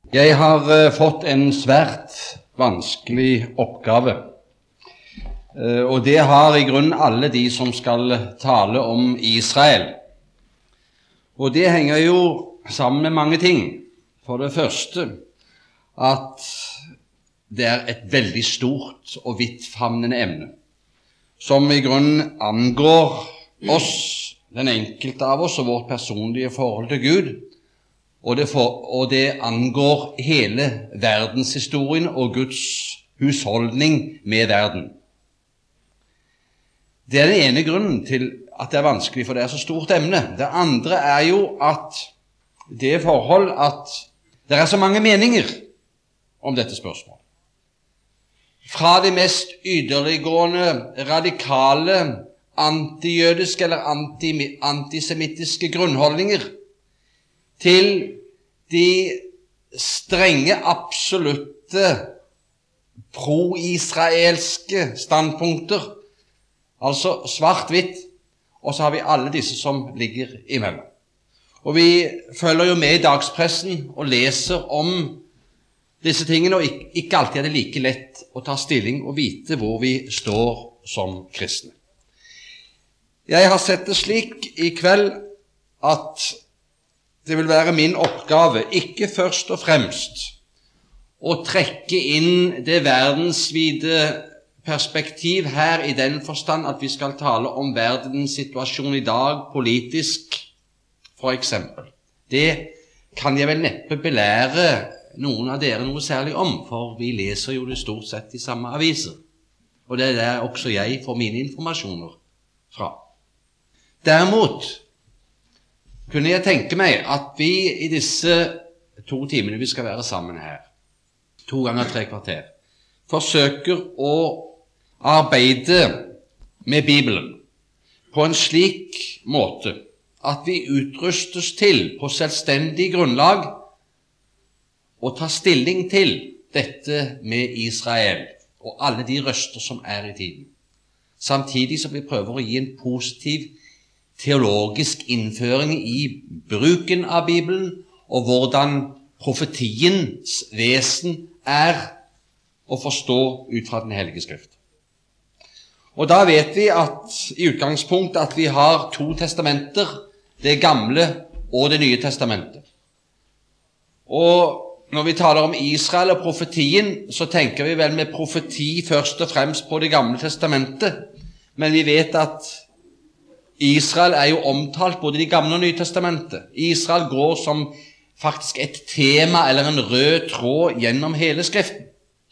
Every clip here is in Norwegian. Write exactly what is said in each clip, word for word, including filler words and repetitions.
Jeg har uh, fått en svært vanskelig oppgave, uh, og det har i grunnen alle de som skal tale om Israel. Og det henger jo sammen med mange ting. For det første at det er et veldig stort og vidtfavnende emne, som i grunnen angår oss, den enkelte av oss, og vårt personlige forhold til Gud. Og det, for, og det angår hele verdenshistorien og Guds husholdning med verden. Det er den ene grunnen til at det er vanskelig, for det er så stort emne. Det andre er jo at det forhold at det er så mange meninger om dette spørsmålet. Fra de mest ytterliggående, radikale, antijødiske eller anti, antisemittiske grunnholdninger til de strenge, absolutte, pro-israelske standpunkter, altså svart-hvitt, og så har vi alle disse som ligger imellom. Og vi følger jo med i dagspressen og leser om disse tingene, og ikke, ikke alltid er det like lett å ta stilling og vite hvor vi står som kristne. Jeg har sett det slik i kveld at det vil være min oppgave, ikke først og fremst å trekke inn det verdensvide perspektiv her i den forstand at vi skal tale om verdens situasjon i dag, politisk, for eksempel. Det kan jeg vel neppe belære noen av dere noe særlig om, for vi leser jo det stort sett i samme aviser. Og det er der også jeg får mine informasjoner fra. Derimot kunne jeg tenke meg at vi i disse to timene vi skal være sammen her, to ganger tre kvarter, forsøker å arbeide med Bibelen på en slik måte at vi utrustes til på selvstendig grunnlag å ta stilling til dette med Israel og alle de røster som er i tiden, samtidig som vi prøver å gi en positiv teologisk innføring i bruken av Bibelen, og hvordan profetiens vesen er å forstå ut fra den hellige skrift. Og da vet vi at i utgangspunktet at vi har to testamenter, det gamle og det nye testamentet. Og når vi taler om Israel og profetien, så tenker vi vel med profeti først og fremst på det gamle testamentet, men vi vet at Israel er jo omtalt både i det gamle og nye testamentet. Israel går som faktisk et tema eller en rød tråd gjennom hele skriften.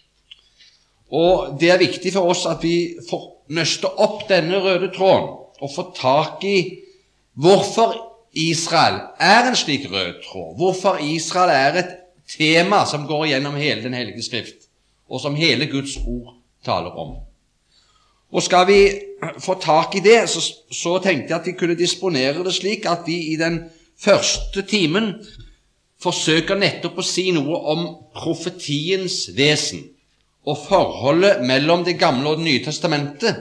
Og det er viktig for oss at vi får nøste opp denne røde tråden og får tak i hvorfor Israel er en slik rød tråd, hvorfor Israel er et tema som går gjennom hele den hellige skrift, og som hele Guds ord taler om. Og skal vi få tak i det, så, så tenkte jeg at vi kunne disponere det slik at vi i den første timen forsøker nettopp å si noe om profetiens vesen og forholdet mellom det gamle og det nye testamentet,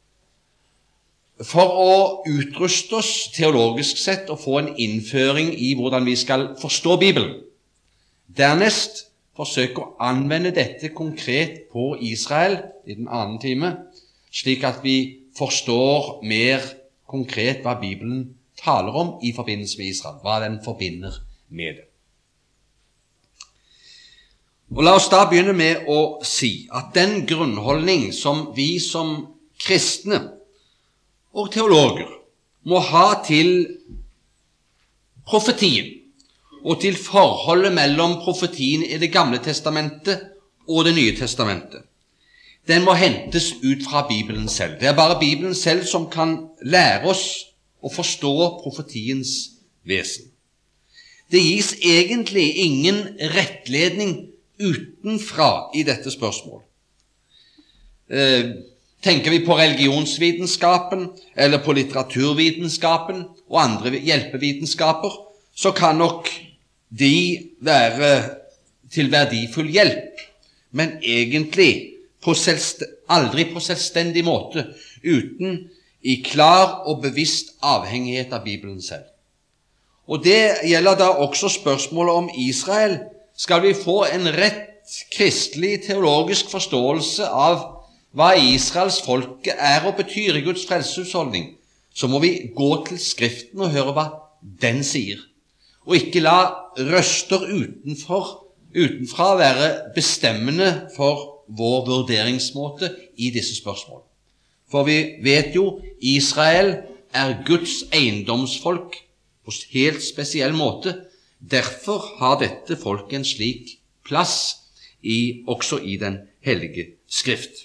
for å utruste oss teologisk sett og få en innføring i hvordan vi skal forstå Bibelen. Dernest forsøke å anvende dette konkret på Israel i den andre time, slik at vi forstår mer konkret hva Bibelen taler om i forbindelse med Israel, hva den forbinder med det. Og la oss da begynne med å si at den grunnholdning som vi som kristne og teologer må ha til profetien og til forholdet mellom profetien i det gamle testamentet og det nye testamentet, den må hentes ut fra Bibelen selv. Det er bare Bibelen selv som kan lære oss å forstå profetiens vesen. Det gis egentlig ingen rettledning utenfra i dette spørsmålet. Eh, tenker vi på religionsvitenskapen eller på litteraturvitenskapen og andre hjelpevitenskaper, så kan nok de være til verdifull hjelp, men egentlig på aldri på selvstendig måte, uten i klar og bevisst avhengighet av Bibelen selv. Og det gjelder da også spørsmålet om Israel skal vi få en rett kristelig teologisk forståelse av hva Israels folke er og betyr i Guds frelseshusholdning, så må vi gå til Skriften og høre hva den sier, og ikke la røster utenfor, utenfra være bestemmende for vår vurderingsmåte i disse spørsmål. For vi vet jo, Israel er Guds eiendomsfolk på helt spesiell måte. Derfor har dette folket en slik plass i, også i den hellige Skrift.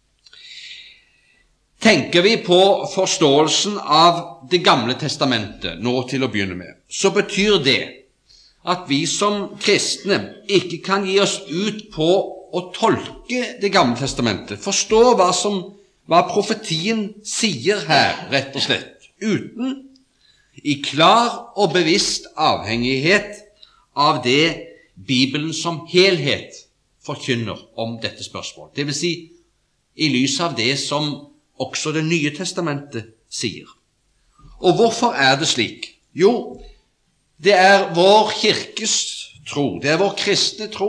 Tenker vi på forståelsen av det gamle testamentet, nå til å begynne med, så betyr det at vi som kristne ikke kan gi oss ut på å tolke det gamle testamentet, forstå hva, som, hva profetien sier her, rett og slett, uten i klar og bevisst avhengighet av det Bibelen som helhet forkynner om dette spørsmålet. Det vil si, i lys av det som også det nye testamentet sier. Og hvorfor er det slik? Jo, det er vår kirkes tro, det er vår kristne tro,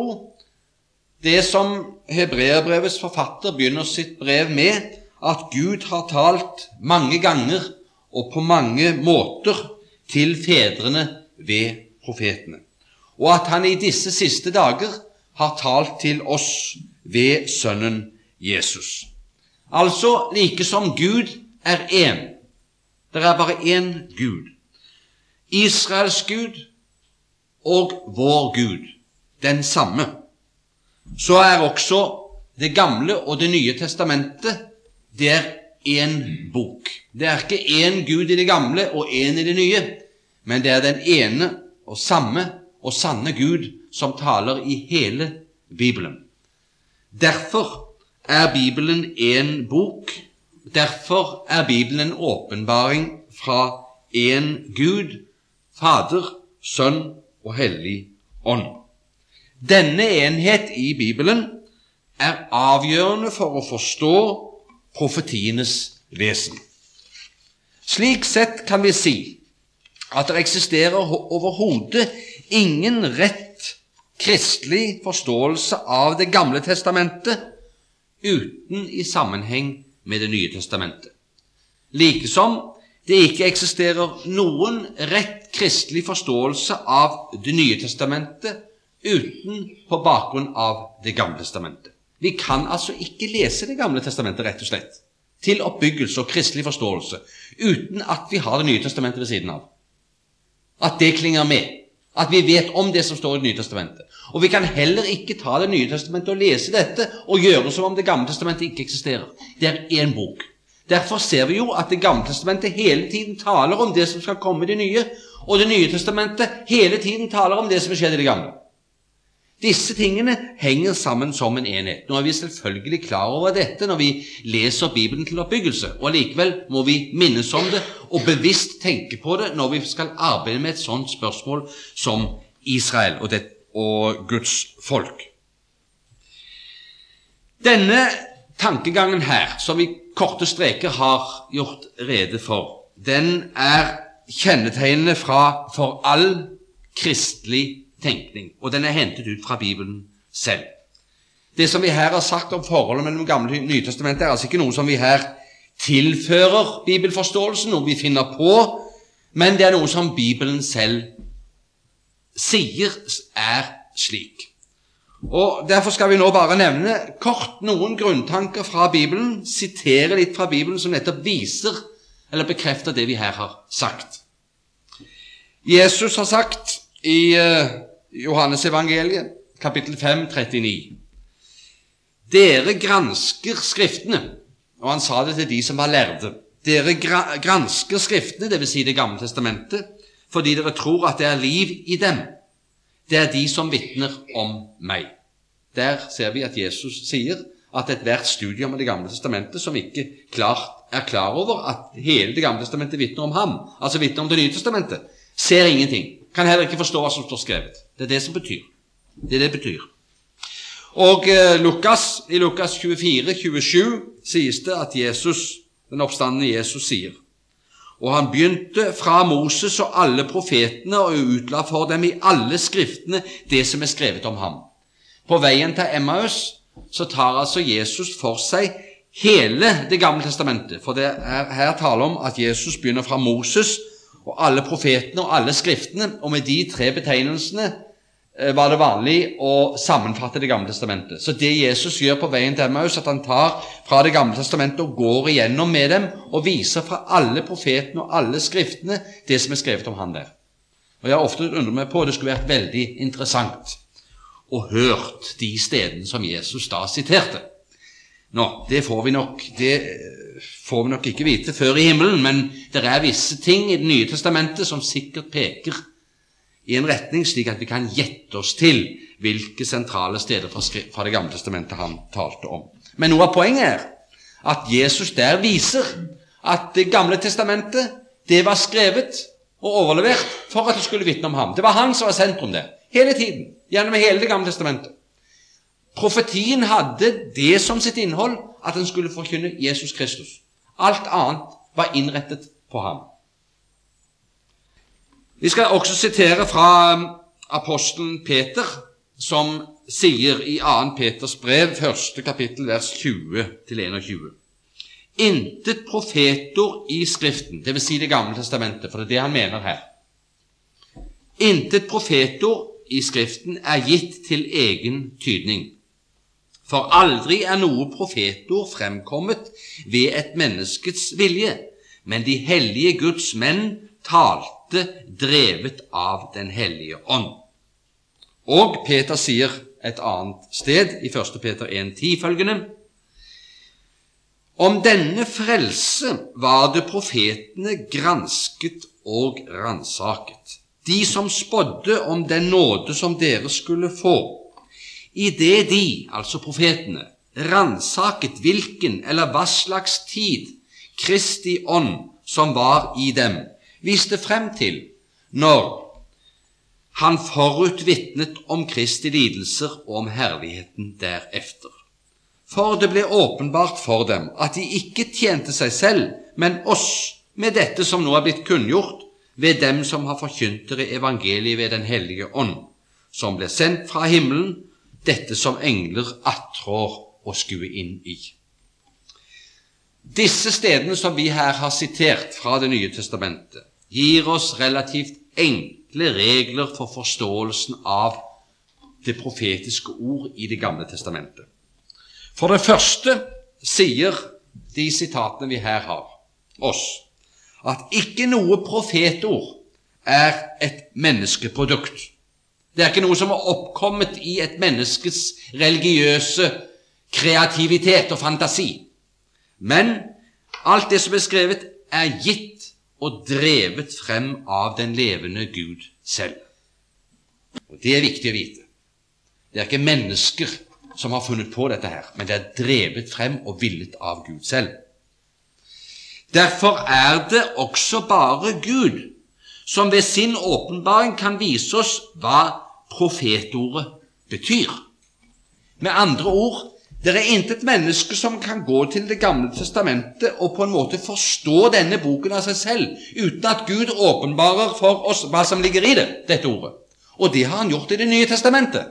det som Hebreerbrevets forfatter begynner sitt brev med, at Gud har talt mange ganger og på mange måter til fedrene ved profetene, og at han i disse siste dager har talt til oss ved Sønnen Jesus. Altså, like som Gud er en, det er bare en Gud, Israels Gud og vår Gud, den samme, så er også det gamle og det nye testamentet, det er en bok. Det er ikke en Gud i det gamle og en i det nye, men det er den ene og samme og sanne Gud som taler i hele Bibelen. Derfor er Bibelen en bok, derfor er Bibelen en åpenbaring fra en Gud, Fader, Sønn og Hellig Ånd. Denne enhet i Bibelen er avgjørende for å forstå profetienes vesen. Slik sett kan vi si at det eksisterer overhodet ingen rett kristelig forståelse av det gamle testamentet uten i sammenheng med det nye testamentet. Likesom det ikke eksisterer noen rett kristelig forståelse av det nye testamentet uten på bakgrunn av det gamle testamentet. Vi kan altså ikke lese det gamle testamentet rett og slett til oppbyggelse og kristelig forståelse uten at vi har det nye testamentet ved siden av. At det klinger med. At vi vet om det som står i det nye testamentet. Og vi kan heller ikke ta det nye testamentet og lese dette og gjøre som om det gamle testamentet ikke eksisterer. Det er en bok. Derfor ser vi jo at det gamle testamentet hele tiden taler om det som skal komme i det nye, og det nye testamentet hele tiden taler om det som skjer i det gamle. Disse tingene henger sammen som en enhet. Nå er vi selvfølgelig klar over dette når vi leser Bibelen til oppbyggelse, og likevel må vi minnes om det og bevisst tenke på det når vi skal arbeide med et sånt spørsmål som Israel og, det, og Guds folk. Denne tankegangen her, som vi korte streker har gjort rede for, den er kjennetegnende fra for all kristelig tenkning, og den er hentet ut fra Bibelen selv. Det som vi her har sagt om forholdet mellom Gamle og Nye testamentet er altså ikke noe som vi her tilfører bibelforståelsen, noe vi finner på, men det er noe som Bibelen selv sier er slik. Og derfor skal vi nå bare nevne kort noen grunntanker fra Bibelen, sitere litt fra Bibelen som nettopp viser eller bekrefter det vi her har sagt. Jesus har sagt i uh, Johannes evangeliet, kapittel fem, trettini. Dere gransker skriftene, og han sa det til de som var lærde. Dere gra gransker skriftene, det vil si det gamle testamentet, fordi dere tror at det er liv i dem. Det er de som vitner om meg. Der ser vi at Jesus sier at et hvert studium av det gamle testamentet som ikke klart er klar over at hele det gamle testamentet vitner om ham, altså vitner om det nye testamentet, ser ingenting. Kan heller ikke forstå hva som står skrevet. Det er det som betyr. Det er det betyr. Og eh, Lukas, i Lukas tjuefire, tjuesju sies det at Jesus, den oppstandende Jesus sier: Og han begynte fra Moses og alle profetene og utla for dem i alle skriftene det som er skrevet om ham. På veien til Emmaus så tar altså Jesus for seg hele det gamle testamentet, for det er her tale om at Jesus begynner fra Moses og alle profetene og alle skriftene, og med de tre betegnelsene var det vanlig å sammenfatte det gamle testamentet. Så det Jesus gjør på veien til Emmaus, at han tar fra det gamle testamentet og går igjennom med dem, og viser fra alle profetene og alle skriftene det som er skrevet om han der. Og jeg har ofte undret meg på, det skulle vært veldig interessant å hørt de stedene som Jesus da siterte. Nå, det får vi nok, det får vi nok ikke vite før i himmelen, men det er visse ting i det nye testamentet som sikkert peker i en retning slik at vi kan gjette oss til hvilke sentrale steder fra det gamle testamentet han talte om. Men noe av poenget er at Jesus der viser at det gamle testamentet, det var skrevet og overlevert for at det skulle vitne om ham. Det var han som var sentrum der, hele tiden, gjennom hele det gamle testamentet. Profetien hadde det som sitt innhold at den skulle forkynne Jesus Kristus. Alt annet var innrettet på ham. Vi skal også sitere fra apostelen Peter, som sier i annet Peters brev, første kapittel, vers tjue til enogtjue. Intet profetord i Skriften, det vil si det gamle testamentet, for det er det han mener her. Intet profetord i Skriften er gitt til egen tydning. For aldri er noe profetord fremkommet ved et menneskets vilje, men de hellige Guds menn talte drevet av den hellige ånd. Og Peter sier et annet sted, i første Peter en ti følgende: Om denne frelse var det profetene gransket og ransaket, de som spådde om den nåde som dere skulle få, i det de, altså profetene, ransaket hvilken eller hva slags tid Kristi ånd som var i dem, viste frem til når han forutvittnet om Kristi lidelser og om herligheten derefter. For det ble åpenbart for dem at de ikke tjente seg selv, men oss med dette som nå er blitt kunngjort ved dem som har forkynt dere evangeliet ved den hellige ånd, som ble sendt fra himmelen, dette som engler attrår å skue inn i. Disse stedene som vi her har sitert fra det nye testamentet, gir oss relativt enkle regler for forståelsen av det profetiske ord i det gamle testamentet. For det første sier de sitatene vi her har oss, at ikke noe profetord er et menneskeprodukt. Det er ikke noe som er oppkommet i et menneskes religiøse kreativitet og fantasi. Men alt det som er skrevet er gitt og drevet frem av den levende Gud selv. Og det er viktig å vite. Det er ikke mennesker som har funnet på dette her, men det er drevet frem og villet av Gud selv. Derfor er det også bare Gud som ved sin åpenbaring kan vise oss hva profetordet betyr. Med andre ord, det er intet menneske som kan gå til det gamle testamentet og på en måte forstå denne boken av seg selv, uten at Gud åpenbarer for oss hva som ligger i det, dette ordet. Og det har han gjort i det nye testamentet.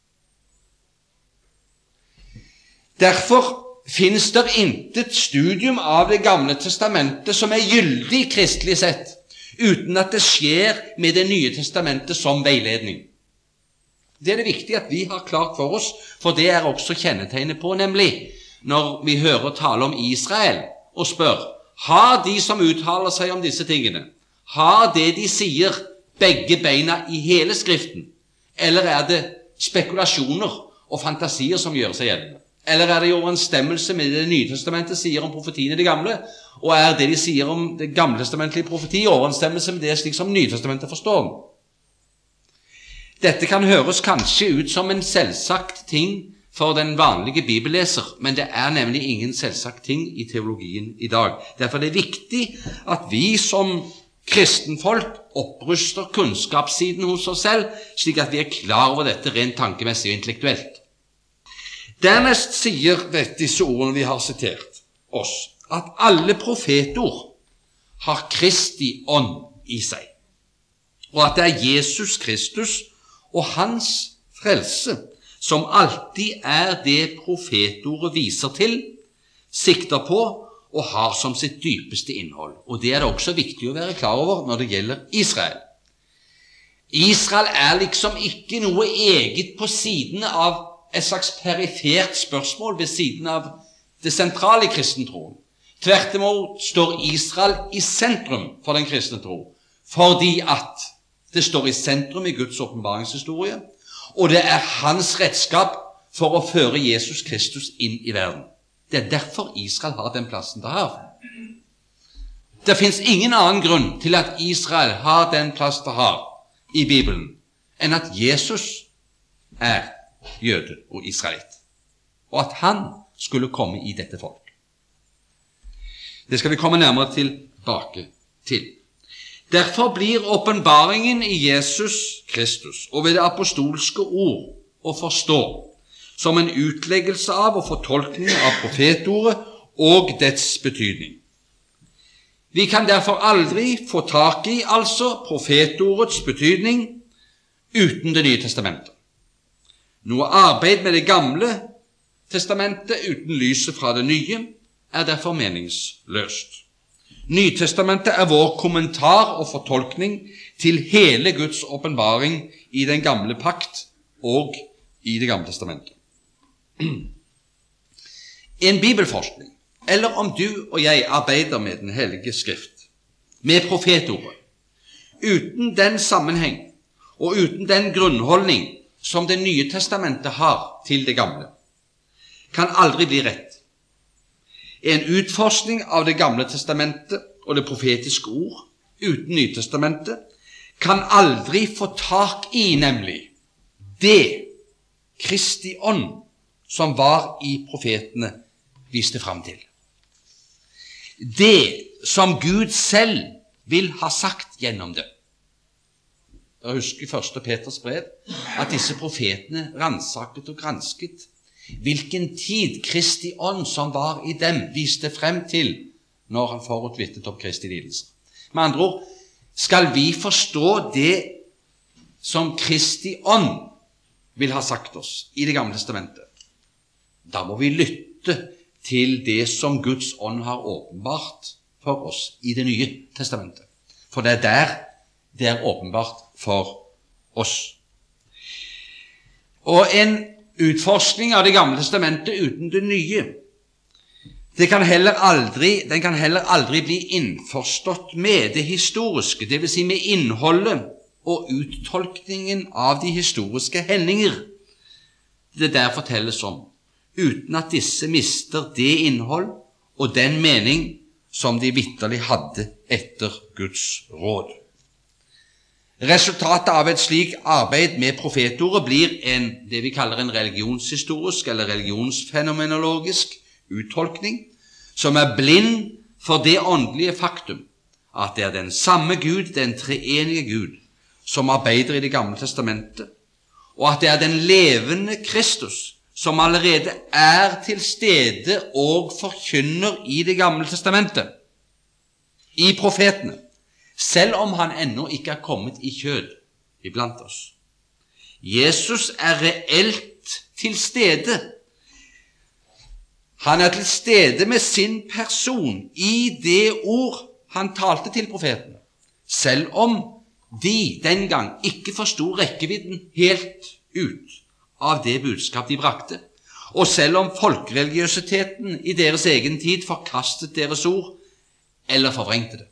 Derfor finnes det intet studium av det gamle testamentet som er gyldig kristelig sett, uten at det skjer med det nye testamentet som veiledning. Det er det viktig at vi har klart for oss, for det er også kjennetegnet på, nemlig når vi hører tale om Israel og spør, har de som uttaler seg om disse tingene, har det de sier begge beina i hele Skriften, eller er det spekulasjoner og fantasier som gjør seg gjeldende? Eller er det i overensstemmelse med det nye testamentet sier om profetien i det gamle, og er det de sier om det gamle testamentlige profeti i overensstemmelse med det slik som nye testamentet forstår den? Dette kan høres kanskje ut som en selvsagt ting for den vanlige bibelleser, men det er nemlig ingen selvsagt ting i teologien i dag. Derfor er det viktig at vi som kristenfolk oppruster kunnskapssiden hos oss selv, slik at vi er klar over dette rent tankemessig og intellektuelt. Dernest sier disse ordene vi har sitert oss, at alle profetord har Kristi ånd i seg, og at det er Jesus Kristus og hans frelse som alltid er det profetordet viser til, sikter på og har som sitt dypeste innhold. Og det er det også viktig å være klar over når det gjelder Israel. Israel er liksom ikke noe eget på siden av et slags perifert spørsmål ved siden av det sentrale i kristentroen. Tvert imot står Israel i sentrum for den kristne tro, fordi at det står i sentrum i Guds åpenbaringshistorie, og det er hans redskap for å føre Jesus Kristus inn i verden. Det er derfor Israel har den plassen det har. Det finnes ingen annen grunn til at Israel har den plass det har i Bibelen, enn at Jesus er jøde og israelitt, og at han skulle komme i dette folk. Det skal vi komme nærmere tilbake til. Derfor blir åpenbaringen i Jesus Kristus og ved det apostolske ord å forstå som en utleggelse av og fortolkning av profetordet og dets betydning. Vi kan derfor aldri få tak i altså profetordets betydning uten Det nye testamentet. Noe arbeid med Det gamle testamentet uten lyset fra det nye er derfor meningsløst. Nytestamentet er vår kommentar og fortolkning til hele Guds åpenbaring i den gamle pakt og i Det gamle testamentet. En bibelforskning, eller om du og jeg arbeider med Den hellige skrift, med profetordet, uten den sammenheng og uten den grunnholdning som Det nye testamentet har til det gamle, kan aldri bli rett. En utforskning av Det gamle testamentet og det profetiske ord uten Nytestamentet kan aldri få tak i, nemlig det Kristi ånd som var i profetene, viste frem til. Det som Gud selv vil ha sagt gjennom det. Jeg husker i første Peters brev at disse profetene ransaket og gransket hvilken tid Kristi ånd som var i dem, viste frem til når han forutvittet om Kristi lidelse. Med andre ord, skal vi forstå det som Kristi ånd vil ha sagt oss i Det gamle testamentet, da må vi lytte til det som Guds ånd har åpenbart for oss i Det nye testamentet. For det er der det er åpenbart for oss. Og en utforskning av Det gamle testamentet uten det nye, det kan heller aldri, den kan heller aldri bli innforstått med det historiske, det vil si med innholdet og uttolkningen av de historiske hendinger det der fortelles om, uten at disse mister det innhold og den mening som de vitterlig hadde etter Guds råd. Resultatet av et slikt arbeid med profetordet blir en, det vi kaller en religionshistorisk eller religionsfenomenologisk uttolkning, som er blind for det åndelige faktum at det er den samme Gud, den treenige Gud, som arbeider i Det gamle testamentet, og at det er den levende Kristus som allerede er til stede og forkynner i Det gamle testamentet, i profetene, selv om han ennå ikke er kommet i kjød iblant oss. Jesus er reelt til stede. Han er til stede med sin person i det ord han talte til profetene, selv om de den gang ikke forstod rekkevidden helt ut av det budskap de brakte, og selv om folkereligiøsiteten i deres egen tid forkastet deres ord eller forvrengte det.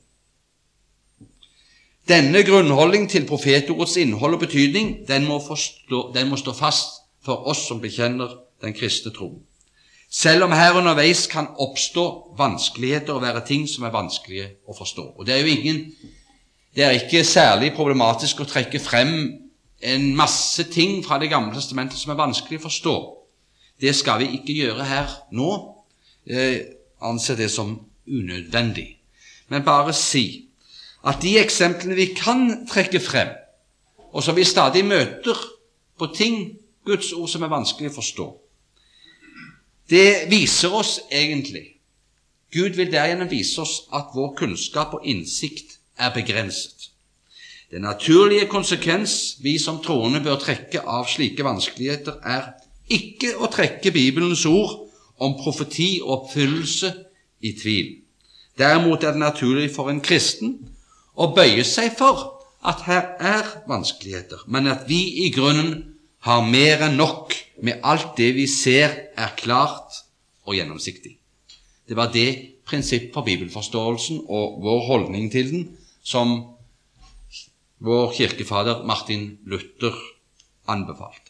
Denne grunnholdning til profetordets innhold og betydning, den må, forstå, den må stå fast for oss som bekjenner den kristne troen. Selv om her underveis kan oppstå vanskeligheter og være ting som er vanskelige å forstå. Og det er jo ingen, det er ikke særlig problematisk å trekke frem en masse ting fra Det gamle testamentet som er vanskelig å forstå. Det skal vi ikke gjøre her nå. Jeg anser det som unødvendig. Men bare si at de eksemplene vi kan trekke frem, og som vi stadig møter på ting, Guds ord som er vanskelig å forstå, det viser oss egentlig Gud vil derigjennom vise oss at vår kunnskap og innsikt er begrenset. Den naturlige konsekvens vi som troende bør trekke av slike vanskeligheter er ikke å trekke Bibelens ord om profeti og oppfyllelse i tvil. Derimot er det naturlig for en kristen å bøye seg for at her er vanskeligheter, men at vi i grunnen har mer enn nok med alt det vi ser er klart og gjennomsiktig. Det var det prinsipp for bibelforståelsen og vår holdning til den som vår kirkefader Martin Luther anbefalte.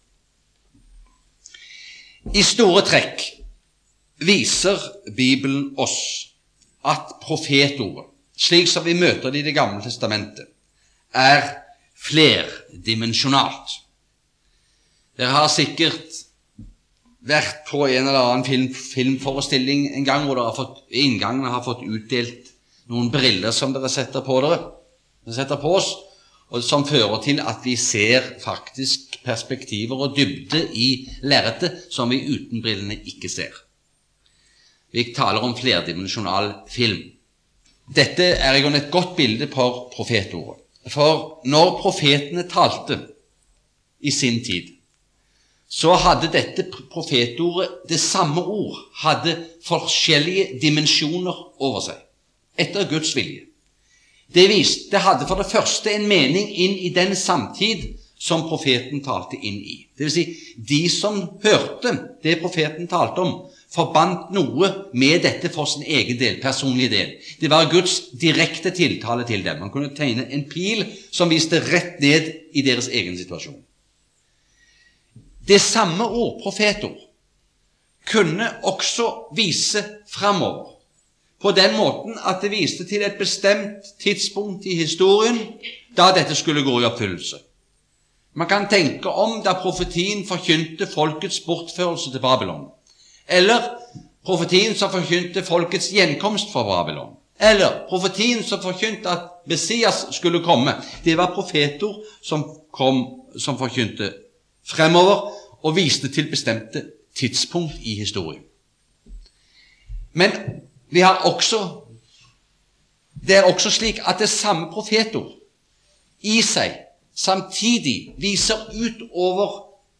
I store trekk viser Bibelen oss at profetordet, slik som vi møter det i Det gamle testamentet, er flerdimensjonalt. Dere har sikkert vært på en eller annen film, filmforestilling en gang hvor dere har fått, inngangene har fått utdelt noen briller som dere setter på dere, dere setter på oss, og som fører til at vi ser faktisk perspektiver og dybde i lerretet som vi uten brillene ikke ser. Vi taler om flerdimensjonal film. Dette er jo et godt bilde på profetordet. For når profetene talte i sin tid, så hadde dette profetordet, det samme ord, hadde forskjellige dimensjoner over seg, etter Guds vilje. Det viste, det hadde for det første en mening inn i den samtid som profeten talte inn i. Det vil si, de som hørte det profeten talte om, forbandt noe med dette for sin egen del, personlige del. Det var Guds direkte tiltale til dem. Man kunne tegne en pil som viste rett ned i deres egen situasjon. Det samme ord, profetord, kunne også vise fremover, på den måten at det viste til et bestemt tidspunkt i historien da dette skulle gå i oppfyllelse. Man kan tenke om da profetien forkynte folkets bortførelse til Babylon, eller profetien som forkynte folkets gjenkomst fra Babylon, eller profetien som forkynte at Messias skulle komme. Det var profetord som kom, som forkynte fremover og viste til bestemte tidspunkt i historien. Men vi har også, det er også slik at det samme profetord i seg samtidig viser utover,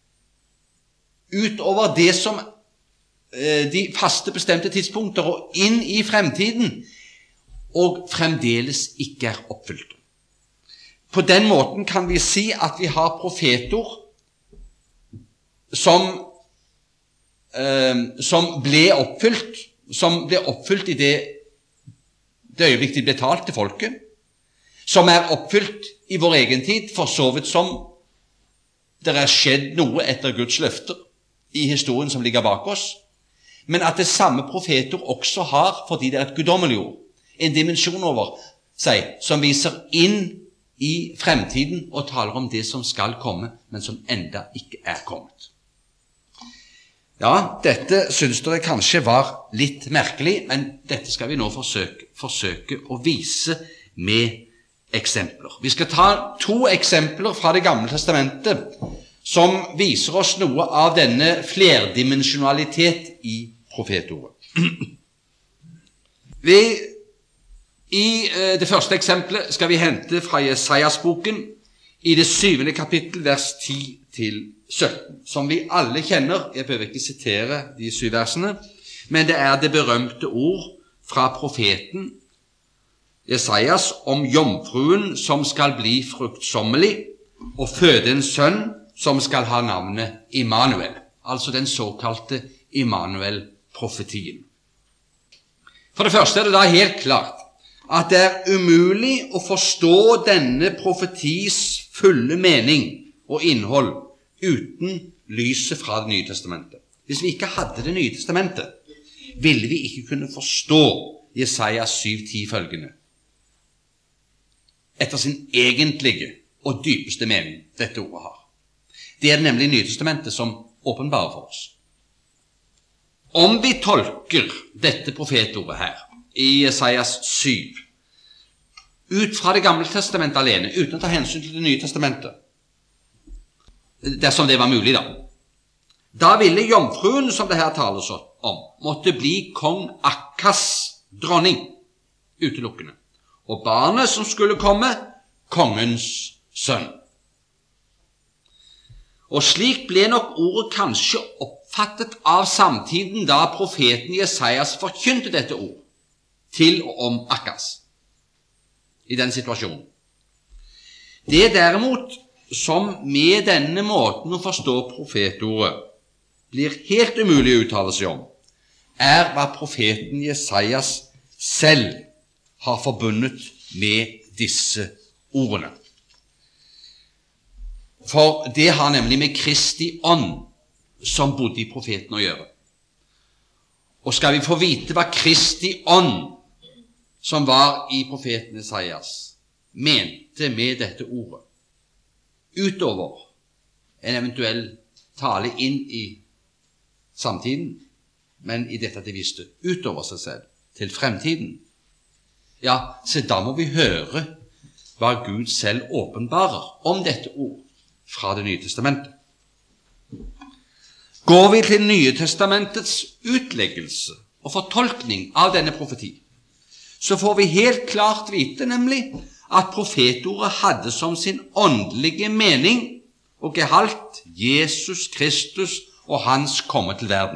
utover det som eh, de faste bestemte tidspunkter og inn i fremtiden, og fremdeles ikke er oppfylt. På den måten kan vi si at vi har profetord som, eh, som ble oppfylt, som ble oppfylt i det, det øyeblikk de ble talt til folket, som er oppfylt i vår egen tid, for så vidt som det er skjedd noe etter Guds løfter i historien som ligger bak oss, men at det samme profetord også har, fordi det er et guddommelig ord, en dimensjon over seg som viser inn i fremtiden og taler om det som skal komme, men som enda ikke er kommet. Ja, dette synes dere kanskje var litt merkelig, men dette skal vi nå forsøke, forsøke å vise med eksempler. Vi skal ta to eksempler fra Det gamle testamentet som viser oss noe av denne flerdimensjonalitet i profetordet. Vi, I eh, det første eksempelet skal vi hente fra Jesajas-boken i det syvende kapittel, vers ti til sytten, som vi alle kjenner. Jeg behøver ikke sitere de syv versene, men det er det berømte ord fra profeten Jesajas om jomfruen som skal bli fruktsommelig og føde en sønn som skal ha navnet Immanuel, altså den såkalte Immanuel-profetien. For det første er det da helt klart at det er umulig å forstå denne profetis fulle mening og innhold uten lyset fra Det nye testamentet. Hvis vi ikke hadde Det nye testamentet, ville vi ikke kunne forstå Jesajas syv ti følgende etter sin egentlige og dypeste mening dette ordet har. Det er nemlig Nye testamentet som åpenbarer for oss. Om vi tolker dette profetordet her i Jesajas syv ut fra Det gamle testamentet alene, uten å ta hensyn til Det nye testamentet, dersom det var mulig da, da ville jomfruen som det her tales om, måtte bli kong Akkas dronning, utelukkende, og barnet som skulle komme, kongens sønn. Og slik ble nok ordet kanskje oppfattet av samtiden da profeten Jesajas forkynte dette ord til og om Akkas i den situasjonen. Det derimot som med denne måten å forstå profetordet blir helt umulig å uttale seg om, er hva profeten Jesajas selv har forbundet med disse ordene. For det har nemlig med Kristi ånd som bodde i profeten å gjøre. Og skal vi få vite hva Kristi ånd som var i profeten Jesajas mente med dette ordet, utover en eventuell tale inn i samtiden, men i dette de visste utover seg selv, til fremtiden, ja, så da må vi høre hva Gud selv åpenbarer om dette ord fra det nye testamentet. Går vi til Nye testamentets utleggelse og fortolkning av denne profeti, så får vi helt klart vite nemlig at profetordet hadde som sin åndelige mening og gehalt Jesus Kristus og hans komme til verden.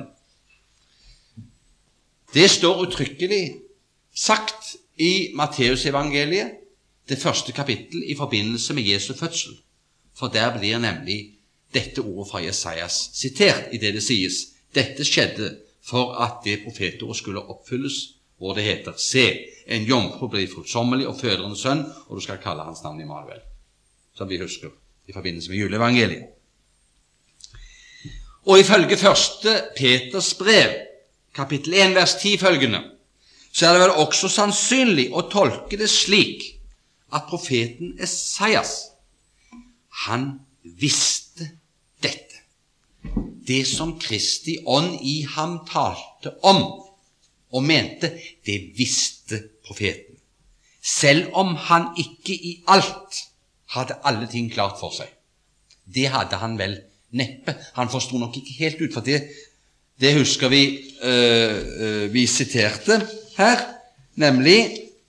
Det står uttrykkelig sagt i Matteusevangeliet, det første kapittel i forbindelse med Jesu fødsel, for der blir nemlig dette ordet fra Jesajas sitert i det det sies. Dette skjedde for at det profetordet skulle oppfylles, hvor det heter: Se, en jomfru blir fruktsommelig og føder en sønn, og du skal kalle hans navn Immanuel, som vi husker i forbindelse med juleevangeliet. Og ifølge første Peters brev, kapittel en, vers ti følgende, så er det vel også sannsynlig å tolke det slik at profeten Jesajas, han visste dette. Det som Kristi ånd i ham talte om og mente, det visste profeten. Selv om han ikke i alt hadde alle ting klart for seg. Det hadde han vel neppe. Han forstod nok ikke helt ut, for det, det husker vi øh, øh, vi siterte her, nemlig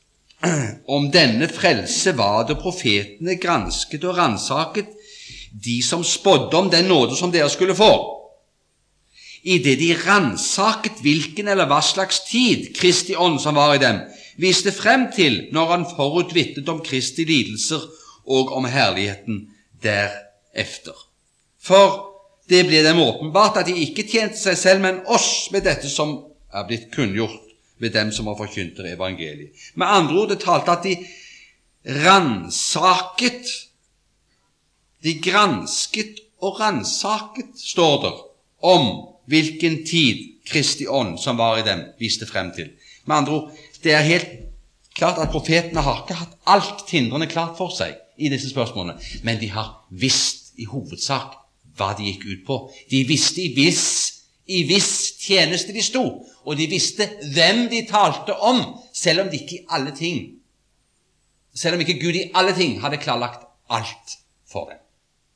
om denne frelse var det profetene gransket og ransaket, de som spådde om den nåde som dere skulle få. I det de ransaket hvilken eller hva slags tid Kristi ånd som var i dem, viste frem til når han forutvittet om Kristi lidelser og om herligheten derefter. For det ble dem åpenbart at de ikke tjente seg selv, men oss med dette som er blitt kunngjort ved dem som har forkynt evangeliet. Med andre ord, det talte at de ransaket, de gransket og ransaket, står det, om hvilken tid Kristi ånd som var i dem viste frem til. Med andre ord, det er helt klart at profetene har ikke hatt alt tindrende klart for seg i disse spørsmålene, men de har visst i hovedsak hva de gikk ut på. De visste i viss, i viss tjeneste de sto, og de visste hvem de talte om, selv om de ikke i alle ting, selv om ikke Gud i alle ting hadde klarlagt alt for dem.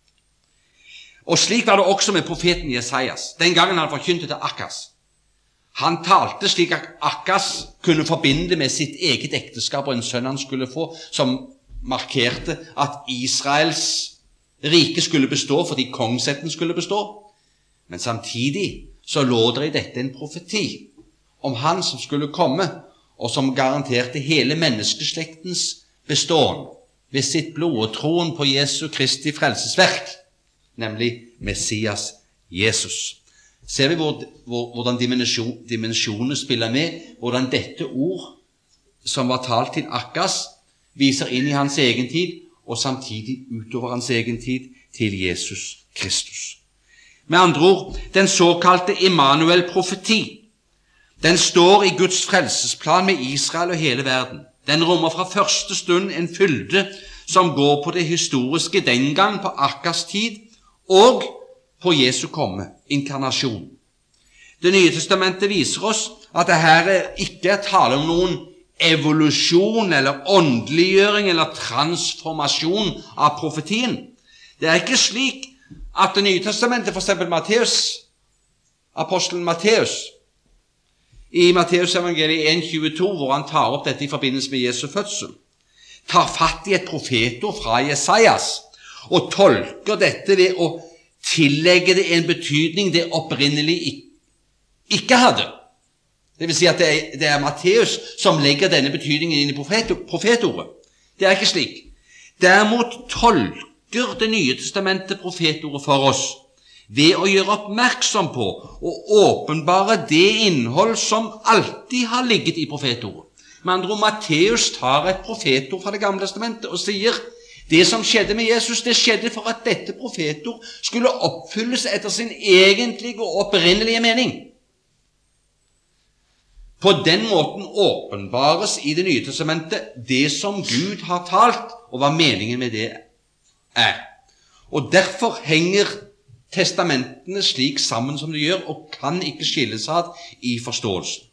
Og slik var det også med profeten Jesajas, den gangen han forkynte til Akkas. Han talte slik at Akkas kunne forbinde med sitt eget ekteskap og en sønn han skulle få, som markerte at Israels rike skulle bestå fordi kongssetten skulle bestå. Men samtidig så lå det i dette en profeti om han som skulle komme, og som garanterte hele menneskeslektens beståen ved sitt blod og troen på Jesu Kristi frelsesverk, nemlig Messias Jesus. Ser vi hvor, hvor, hvordan dimensjon, dimensjonene spiller med, hvordan dette ord som var talt til Akkas, viser inn i hans egen tid, og samtidig utover hans egen tid til Jesus Kristus. Med andre ord, den såkalte Immanuel-profeti, den står i Guds frelsesplan med Israel og hele verden. Den rommer fra første stund en fylde som går på det historiske den gang, på Akkas tid, og på Jesu komme, inkarnasjon. Det nye testamentet viser oss at det her ikke er tale om noen evolusjon eller åndeliggjøring eller transformasjon av profetien. Det er ikke slik at det nye testamentet, for eksempel Matteus, apostelen Matteus, i Matteus evangeliet en tjueto, hvor han tar opp dette i forbindelse med Jesu fødsel, tar fatt i et profetord fra Jesajas og tolker dette ved å tillegge det en betydning det opprinnelig ikke hadde. Det vil si at det er, det er Matteus som legger denne betydningen inn i profet, profetordet. Det er ikke slik. Derimot tolker Det nye testamentet profetordet for oss ved å gjøre oppmerksom på og åpenbare det innhold som alltid har ligget i profetordet. Med andre ord, Matteus tar et profetord fra Det gamle testamentet og sier det som skjedde med Jesus, det skjedde for at dette profetord skulle oppfylles etter sin egentlige og opprinnelige mening. På den måten åpenbares i Det nye testamentet det som Gud har talt, og hva meningen med det er. Og derfor henger testamentene slik sammen som de gjør, og kan ikke skilles ad i forståelsen.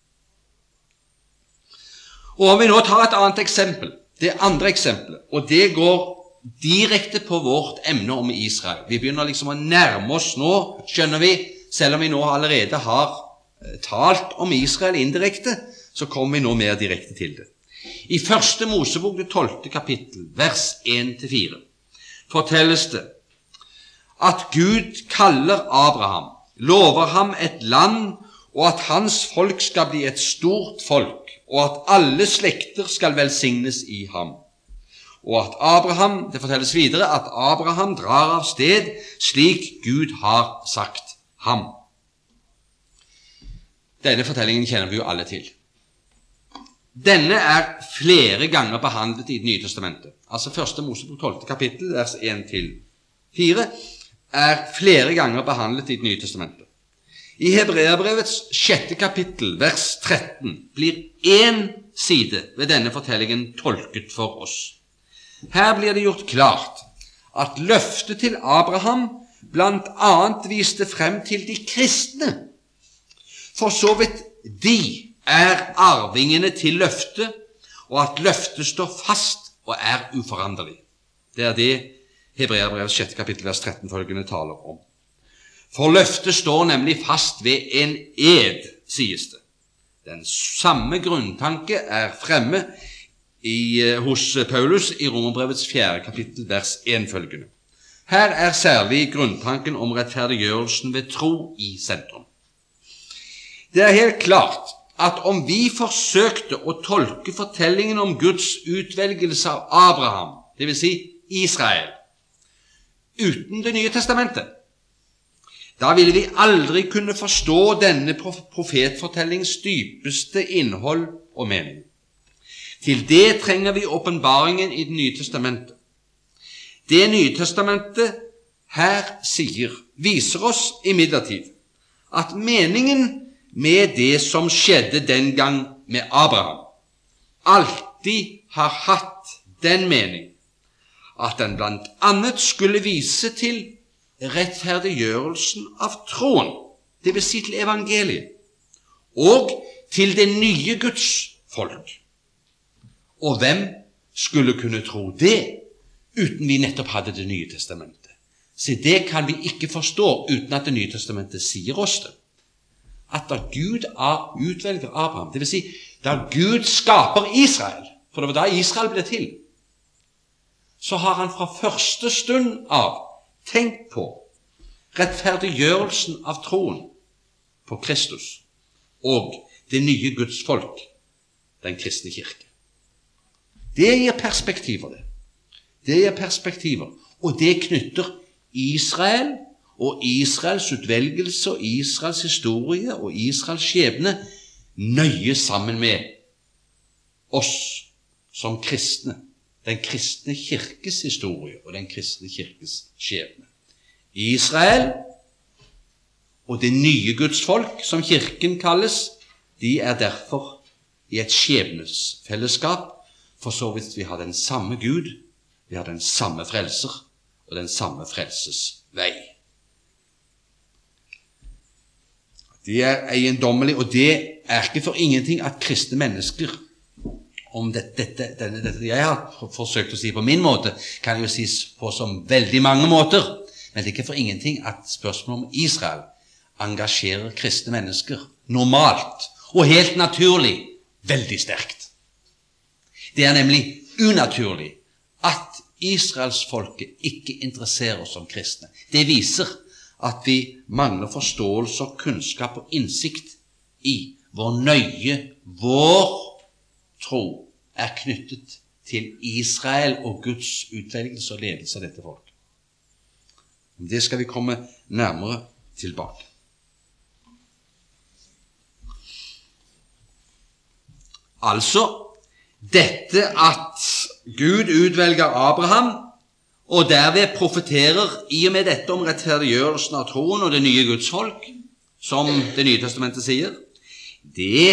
Og om vi nå tar et annet eksempel, det andre eksempelet, og det går direkte på vårt emne om Israel. Vi begynner liksom å nærme oss nå, skjønner vi, selv om vi nå allerede har talt om Israel indirekte, så kommer vi nå mer direkte til det. I første Mosebok, det tolvte kapittel, vers en til fire, fortelles det at Gud kaller Abraham, lover ham et land, og at hans folk skal bli et stort folk, og at alle slekter skal velsignes i ham. Og at Abraham, det fortelles videre, at Abraham drar av sted slik Gud har sagt ham. Denne fortellingen kjenner vi jo alle til. Denne er flere ganger behandlet i Det nye testamentet. Altså første Mosebok tolvte kapittel, vers en til fire, er flere ganger behandlet i Det nye testamentet. I Hebreerbrevets sjette kapittel, vers tretten, blir én side ved denne fortellingen tolket for oss. Her blir det gjort klart at løftet til Abraham blant annet viste frem til de kristne. For så vidt de er arvingene til løftet, og at løftet står fast og er uforanderlig. Det er det Hebreerbrevets sjette kapittel, vers tretten følgende taler om. For løftet står nemlig fast ved en ed, sies det. Den samme grunntanke er fremme i, hos Paulus i Romerbrevets fjerde kapittel, vers en følgende. Her er særlig grunntanken om rettferdiggjørelsen ved tro i sentrum. Det er helt klart at om vi forsøkte å tolke fortellingen om Guds utvelgelse av Abraham, det vil si Israel, uten Det nye testamentet, da ville vi aldri kunne forstå denne profetfortellings dypeste innhold og mening. Til det trenger vi åpenbaringen i Det nye testamentet. Det Nye testamentet her sier, viser oss imidlertid at meningen med det som skjedde den gang med Abraham, alltid har hatt den mening at den blant annet skulle vise til rettferdiggjørelsen av troen, det vil si til evangeliet, og til det nye Guds folk. Og hvem skulle kunne tro det uten vi nettopp hadde Det nye testamentet? Så det kan vi ikke forstå uten at Det nye testamentet sier oss det. At da Gud utvelger Abraham, det vil si da Gud skaper Israel, for det var da Israel ble til, så har han fra første stund av tenkt på rettferdiggjørelsen av troen på Kristus og det nye Guds folk, den kristne kirke. Det gir perspektiver, det. Det gir perspektiver, og det knytter Israel og Israels utvelgelse og Israels historie og Israels skjebne nøye sammen med oss som kristne, den kristne kirkes historie og den kristne kirkes skjebne. Israel og det nye Guds folk, som kirken kalles, de er derfor i et skjebnesfellesskap, for så vidt vi har den samme Gud, vi har den samme frelser og den samme frelsesvei. Det er eiendommelig, og det er ikke for ingenting at kristne mennesker, om dette, dette, denne, dette jeg har forsøkt å si på min måte, kan jo sies på som veldig mange måter, men det er ikke for ingenting at spørsmålet om Israel engasjerer kristne mennesker normalt, og helt naturlig veldig sterkt. Det er nemlig unaturlig at israelsfolket ikke interesserer oss som kristne. Det viser at vi mangler forståelse og kunnskap og innsikt i hvor nøye vår tro er knyttet til Israel og Guds utvelgelse og ledelse av dette folket. Det skal vi komme nærmere tilbake. Altså, dette at Gud utvelger Abraham, og derved profeterer i og med dette om rettferdiggjørelsen av troen og det nye Guds folk, som det nye testamentet sier, det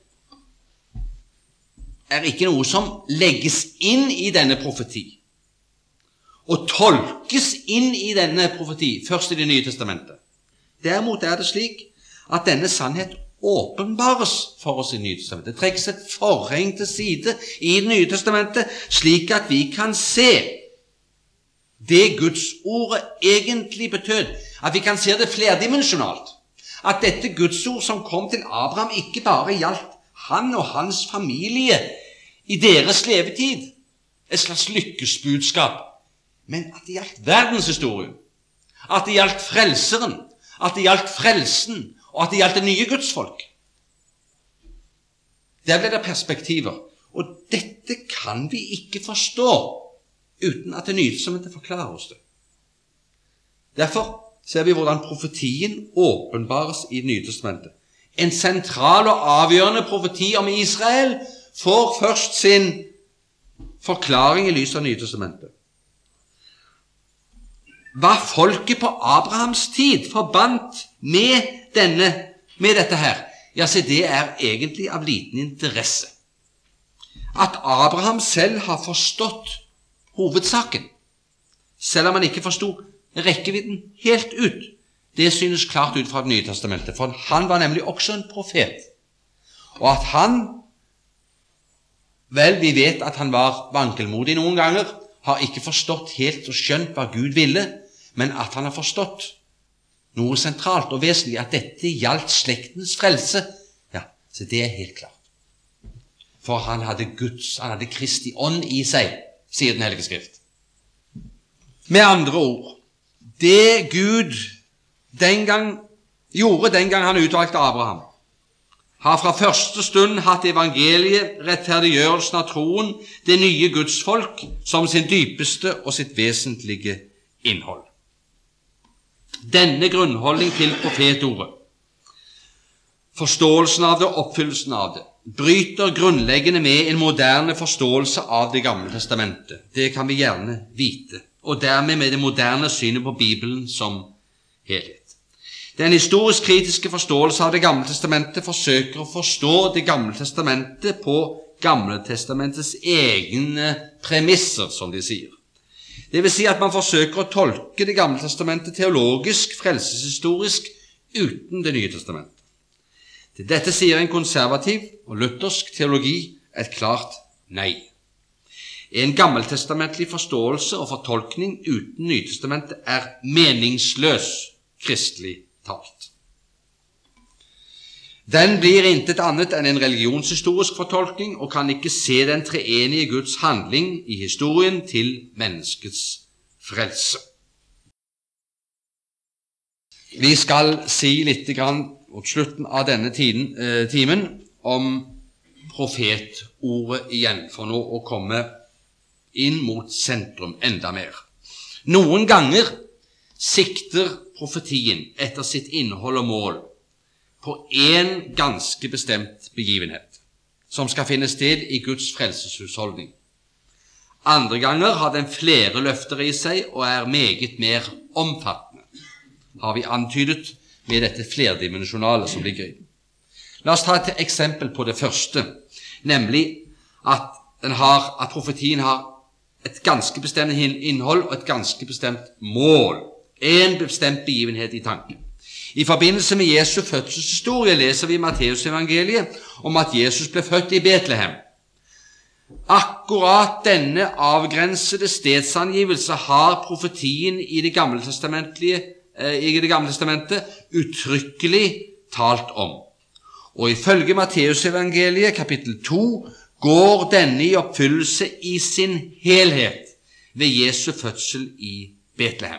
er ikke noe som legges inn i denne profeti, og tolkes inn i denne profeti, først i det nye testamentet. Derimot er det slik at denne sannhet åpenbares for oss i Nye testamentet. Det trekkes et forheng til side i det nye testamentet, slik at vi kan se det Guds ordet egentlig betød, at vi kan se det flerdimensjonalt, at dette Guds ord som kom til Abraham ikke bare gjaldt han og hans familie i deres levetid, et slags lykkesbudskap, men at det gjaldt verdenshistorien, at det gjaldt frelseren, at det gjaldt frelsen, og at det gjaldt det nye Guds folk. Der ble det perspektiver, og dette kan vi ikke forstå uten at det nye testamentet forklarer oss det. Derfor ser vi hvordan profetien åpenbares i det nye testamentet. En sentral og avgjørende profeti om Israel får først sin forklaring i lys av Nye testamentet. Hva folket på Abrahams tid forbandt med, denne, med dette her, ja, så det er egentlig av liten interesse. At Abraham selv har forstått hovedsaken, selv om han ikke forstod rekkevidden helt ut, det synes klart ut fra det nye testamentet, for han var nemlig også en profet. Og at han, vel, vi vet at han var vankelmodig noen ganger, har ikke forstått helt og skjønt hva Gud ville, men at han har forstått noe sentralt og vesentlig, at dette gjaldt slektens frelse, ja, så det er helt klart. For han hadde Guds, han hadde Kristi ånd i seg, sier den hellige skrift. Med andre ord, det Gud den gang gjorde den gang han utvalgte Abraham, har fra første stund hatt evangeliet, rettferdiggjørelsen av troen, det nye Guds folk, som sin dypeste og sitt vesentlige innhold. Denne grunnholdning til profetordet, forståelsen av det og oppfyllelsen av det, bryter grunnleggende med en moderne forståelse av det gamle testamentet. Det kan vi gjerne vite, og dermed med det moderne synet på Bibelen som helhet. Den historisk-kritiske forståelse av det gamle testamentet forsøker å forstå det gamle testamentet på gamle testamentets egne premisser, som de sier. Det vil si at man forsøker å tolke det gamle testamentet teologisk, frelseshistorisk, uten det nye testamentet. Til dette sier en konservativ og luthersk teologi et klart nei. En gammeltestamentlig forståelse og fortolkning uten Nytestamentet er meningsløs kristelig talt. Den blir intet annet enn en religionshistorisk fortolkning og kan ikke se den treenige Guds handling i historien til menneskets frelse. Vi skal si litt grann mot slutten av denne tiden, eh, timen om profetordet igjen, for nå å komme inn mot sentrum enda mer. Noen ganger sikter profetien etter sitt innhold og mål på en ganske bestemt begivenhet, som skal finne sted i Guds frelseshusholdning. Andre ganger har den flere løfter i seg og er meget mer omfattende, har vi antydet med dette flerdimensjonale som ligger i den. La oss ta et eksempel på det første, nemlig at, den har, at profetien har et ganske bestemt innhold og et ganske bestemt mål, en bestemt begivenhet i tanken. I forbindelse med Jesu fødselshistorie leser vi i Matteus evangeliet om at Jesus ble født i Betlehem. Akkurat denne avgrensede stedsangivelse har profetien i det gamle testamentlige, eh, i det gamle testamentet uttrykkelig talt om. Og ifølge Matteusevangeliet kapittel to går denne i oppfyllelse i sin helhet ved Jesu fødsel i Betlehem.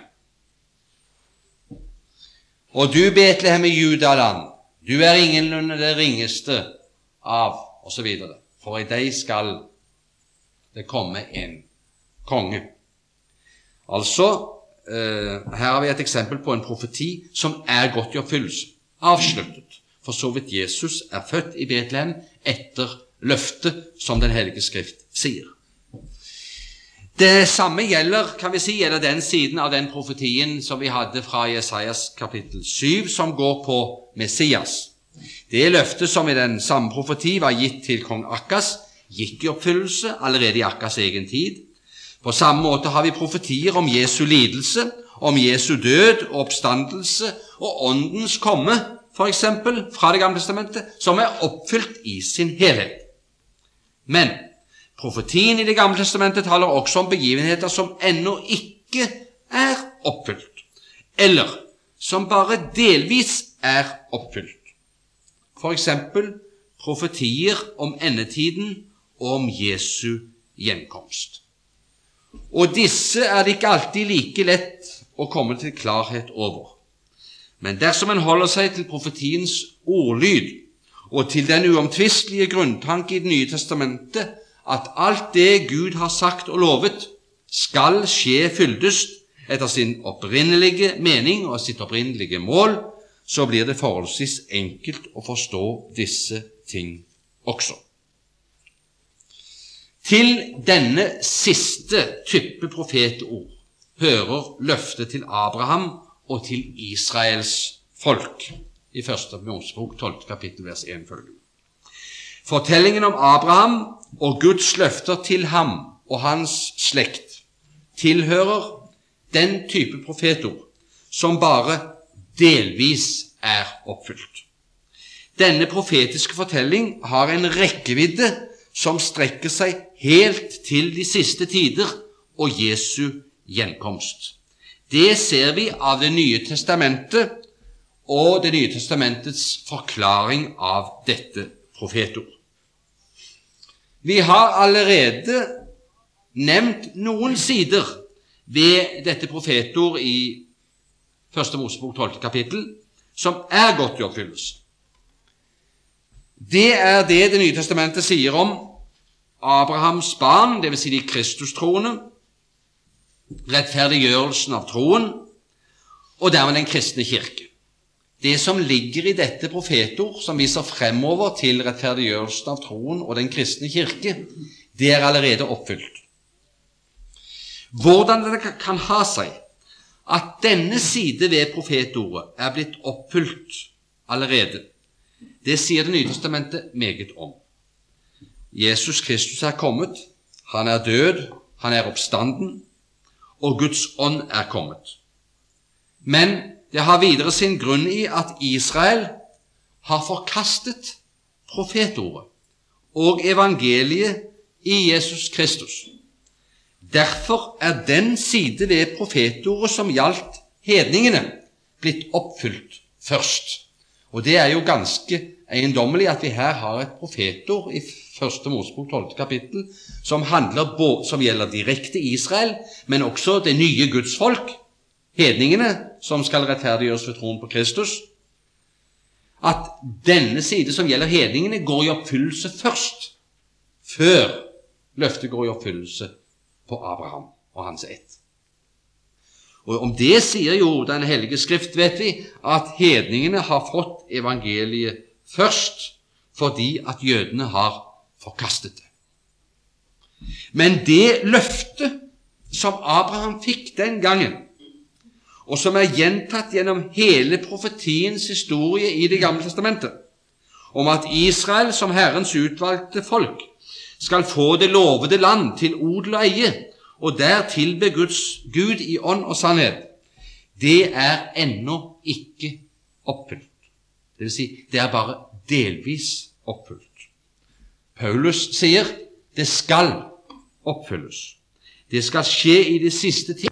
Og du, Betlehem i Judaland, du er ingenlunde det ringeste av, og så videre, for i deg skal det komme en konge. Altså, eh, her har vi et eksempel på en profeti som er gått i oppfyllelse, avsluttet, for så vidt Jesus er født i Betlehem etter løftet som den hellige skrift sier. Det samme gjelder, kan vi si, gjelder den siden av den profetien som vi hadde fra Jesajas kapittel syv, som går på Messias. Det løftet som i den samme profeti var gitt til kong Akkas, gikk i oppfyllelse allerede i Akkas egen tid. På samme måte har vi profetier om Jesu lidelse, om Jesu død og oppstandelse og åndens komme, for eksempel fra Det gamle testamentet, som er oppfylt i sin helhet. Men profetien i Det gamle testamentet taler også om begivenheter som ennå ikke er oppfylt, eller som bare delvis er oppfylt. For eksempel profetier om endetiden og om Jesu gjenkomst. Og disse er det ikke alltid like lett å komme til klarhet over. Men dersom en holder seg til profetiens ordlyd og til den uomtvistelige grunntanke i Det nye testamentet, at alt det Gud har sagt og lovet skal skje fyldest etter sin opprinnelige mening og sitt opprinnelige mål, så blir det forholdsvis enkelt å forstå disse ting også. Til denne siste type profetord hører løftet til Abraham og til Israels folk i første Mosebok tolvte kapittel vers en følgende. Fortellingen om Abraham og Guds løfter til ham og hans slekt tilhører den type profetord som bare delvis er oppfylt. Denne profetiske fortelling har en rekkevidde som strekker seg helt til de siste tider og Jesu gjenkomst. Det ser vi av Det nye testamentet og Det nye testamentets forklaring av dette profetord. Vi har allerede nevnt noen sider ved dette profetord i første Mosebok tolvte kapittel, som er gått i oppfyllelse. Det er det Det nye testamentet sier om Abrahams barn, det vil si de Kristus-troende, rettferdiggjørelsen av troen, og dermed den kristne kirke. Det som ligger i dette profetord, som viser fremover til rettferdiggjørelsen av troen og den kristne kirke, det er allerede oppfylt. Hvordan det kan ha seg at denne side ved profetordet er blitt oppfylt allerede, det sier Det nye testamentet meget om. Jesus Kristus er kommet, han er død, han er oppstanden, og Guds ånd er kommet. Men det har videre sin grunn i at Israel har forkastet profetordet og evangeliet i Jesus Kristus. Derfor er den side ved profetordet som gjaldt hedningene, blitt oppfylt først. Og det er jo ganske eiendommelig at vi her har et profetord i første Mosebok tolvte kapittel som, handler, som gjelder direkte Israel, men også det nye Guds folk, hedningene som skal rettferdiggjøres ved troen på Kristus. At denne side som gjelder hedningene går i oppfyllelse først, før løftet går i oppfyllelse på Abraham og hans ett. Og om det sier jo den hellige skrift, vet vi, at hedningene har fått evangeliet først, fordi at jødene har forkastet det. Men det løftet som Abraham fikk den gangen, og som er gjentatt gjennom hele profetiens historie i Det gamle testamentet, om at Israel som Herrens utvalgte folk skal få det lovede land til odel og eie, og der tilbe Guds Gud i ånd og sannhet, det er ennå ikke oppfylt. Det vil si, det er bare delvis oppfylt. Paulus sier, det skal oppfylles. Det skal skje i det siste tid.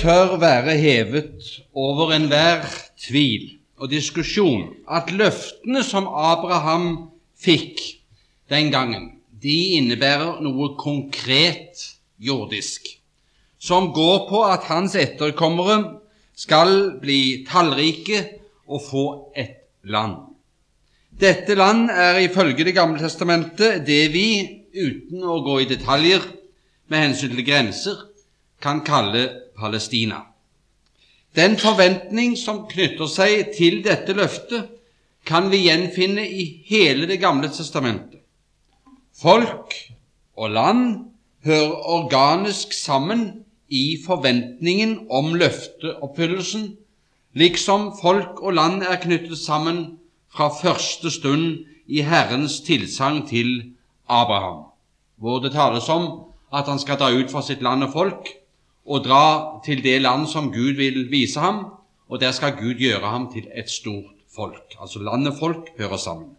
tør være hevet over enhver tvil og diskusjon at løftene som Abraham fikk den gangen, de innebærer noe konkret jordisk, som går på at hans etterkommere skal bli tallrike og få et land. Dette land er ifølge Det gamle testamentet det vi, uten å gå i detaljer med hensyn til grenser, kan kalle Palestina. Den forventning som knytter seg til dette løftet, kan vi gjenfinne i hele Det gamle testamentet. Folk og land hører organisk sammen i forventningen om løfteoppfyllelsen, liksom folk og land er knyttet sammen fra første stund i Herrens tilsagn til Abraham, hvor det tales om at han skal dra ut fra sitt land og folk, og dra til det land som Gud vil vise ham, og der skal Gud gjøre ham til et stort folk. Altså land og folk hører sammen.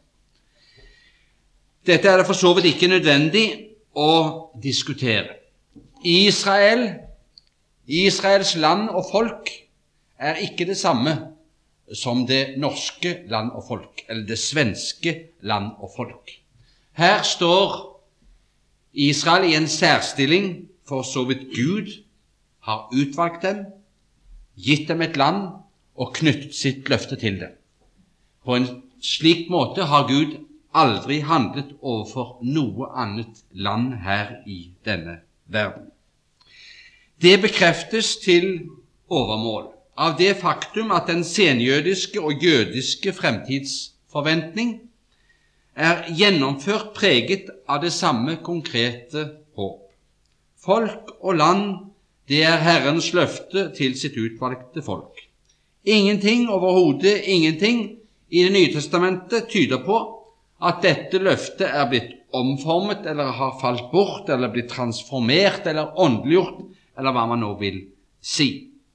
Dette er det for så vidt ikke nødvendig å diskutere. Israel, Israels land og folk er ikke det samme som det norske land og folk, eller det svenske land og folk. Her står Israel i en særstilling, for så vidt Gud har utvalgt dem, gitt dem et land og knyttet sitt løfte til dem. På en slik måte har Gud aldri handlet overfor noe annet land her i denne verden. Det bekreftes til overmål av det faktum at den senjødiske og jødiske fremtidsforventning er gjennomført preget av det samme konkrete håp. Folk og land, det er Herrens løfte til sitt utvalgte folk. Ingenting, overhodet ingenting, i Det nye testamentet tyder på at dette løftet er blitt omformet, eller har falt bort, eller blitt transformert, eller åndeliggjort, eller hva man nå vil si.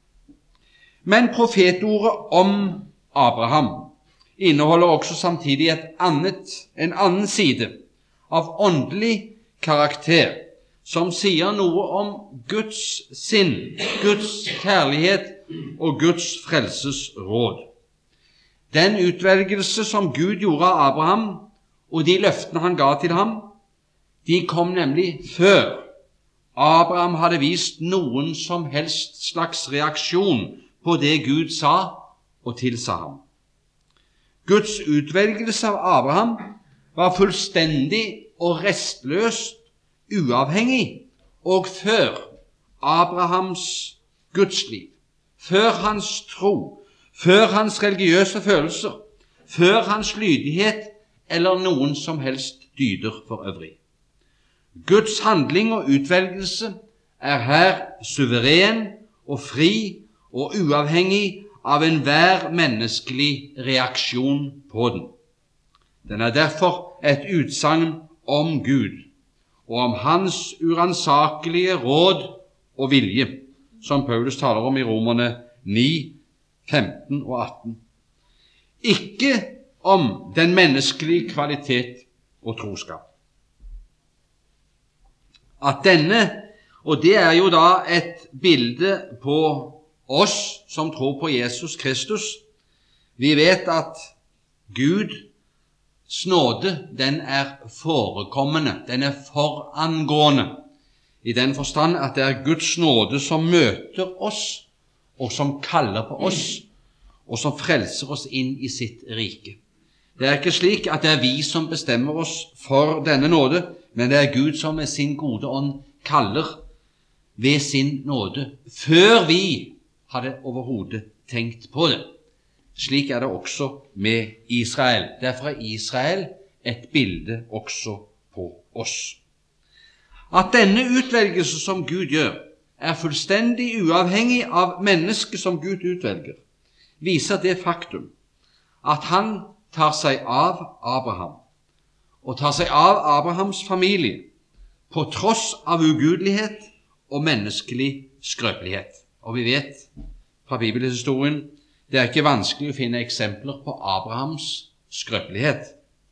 Men profetordet om Abraham inneholder også samtidig et annet, en annen side av åndelig karakter, som sier noe om Guds sinn, Guds kjærlighet og Guds frelsesråd. Den utvelgelse som Gud gjorde av Abraham, og de løftene han ga til ham, de kom nemlig før Abraham hadde vist noen som helst slags reaksjon på det Gud sa og tilsa ham. Guds utvelgelse av Abraham var fullstendig og restløst uavhengig og før Abrahams gudsliv, før hans tro, før hans religiøse følelser, før hans lydighet eller noen som helst dyder for øvrig. Guds handling og utvelgelse er her suveren og fri og uavhengig av enhver menneskelig reaksjon på den. Den er derfor et utsagn om Gud og om hans uransakelige råd og vilje, som Paulus taler om i Romerne ni, femten og atten. Ikke om den menneskelige kvalitet og troskap. At denne, og det er jo da et bilde på oss som tror på Jesus Kristus, vi vet at Gud nåde, den er forekommende, den er forangående, i den forstand at det er Guds nåde som møter oss, og som kaller på oss, og som frelser oss inn i sitt rike. Det er ikke slik at det er vi som bestemmer oss for denne nåde, men det er Gud som med sin gode ånd kaller ved sin nåde, før vi hadde overhodet tenkt på det. Slik er det også med Israel. Derfor er Israel et bilde også på oss. At denne utvelgelse som Gud gjør, er fullstendig uavhengig av mennesket som Gud utvelger, viser det faktum at han tar seg av Abraham, og tar seg av Abrahams familie, på tross av ugudelighet og menneskelig skrøpelighet. Og vi vet fra bibelhistorien, det er ikke vanskelig å finne eksempler på Abrahams skrøpelighet.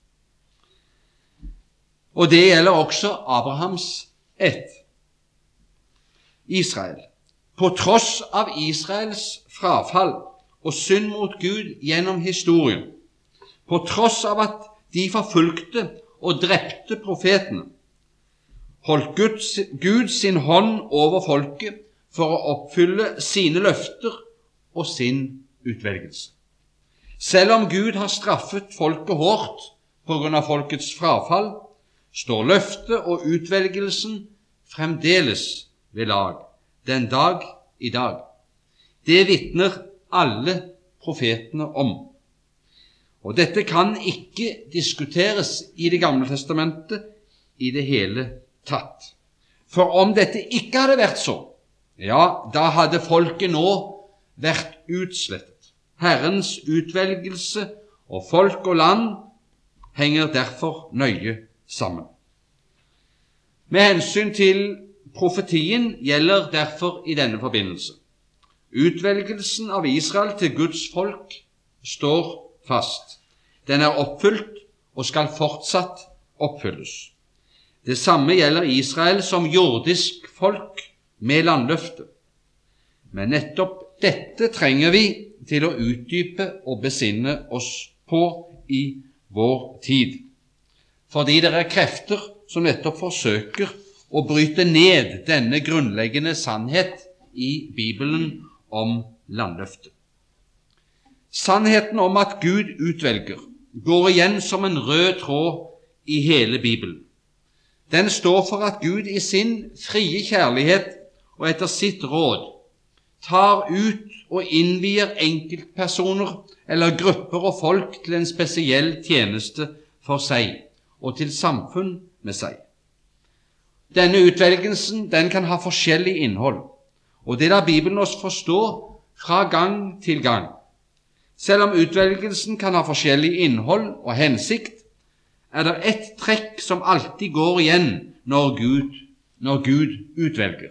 Og det gjelder også Abrahams ett, Israel. På tross av Israels frafall og synd mot Gud gjennom historien, på tross av at de forfulgte og drepte profetene, holdt Guds, Gud sin hånd over folket for å oppfylle sine løfter og sin utvelgelse. Selv om Gud har straffet folket hårdt på grunn av folkets frafall, står løftet og utvelgelsen fremdeles ved lag, den dag i dag. Det vitner alle profetene om. Og dette kan ikke diskuteres i Det gamle testamentet i det hele tatt. For om dette ikke hadde vært så, ja, da hadde folket nå vært utslettet. Herrens utvelgelse og folk og land henger derfor nøye sammen. Med hensyn til profetien gjelder derfor i denne forbindelse: utvelgelsen av Israel til Guds folk står fast. Den er oppfylt og skal fortsatt oppfylles. Det samme gjelder Israel som jordisk folk med landløfte. Men nettopp dette trenger vi til å utdype og besinne oss på i vår tid, fordi det er krefter som nettopp forsøker å bryte ned denne grunnleggende sannhet i Bibelen om landløftet. Sannheten om at Gud utvelger går igjen som en rød tråd i hele Bibelen. Den står for at Gud i sin frie kjærlighet og etter sitt råd tar ut og innvier enkeltpersoner eller grupper og folk til en spesiell tjeneste for seg og til samfunn med seg. Denne utvelgelsen, den kan ha forskjellig innhold, og det lar Bibelen oss forstå fra gang til gang. Selv om utvelgelsen kan ha forskjellig innhold og hensikt, er det ett trekk som alltid går igjen når Gud, når Gud utvelger.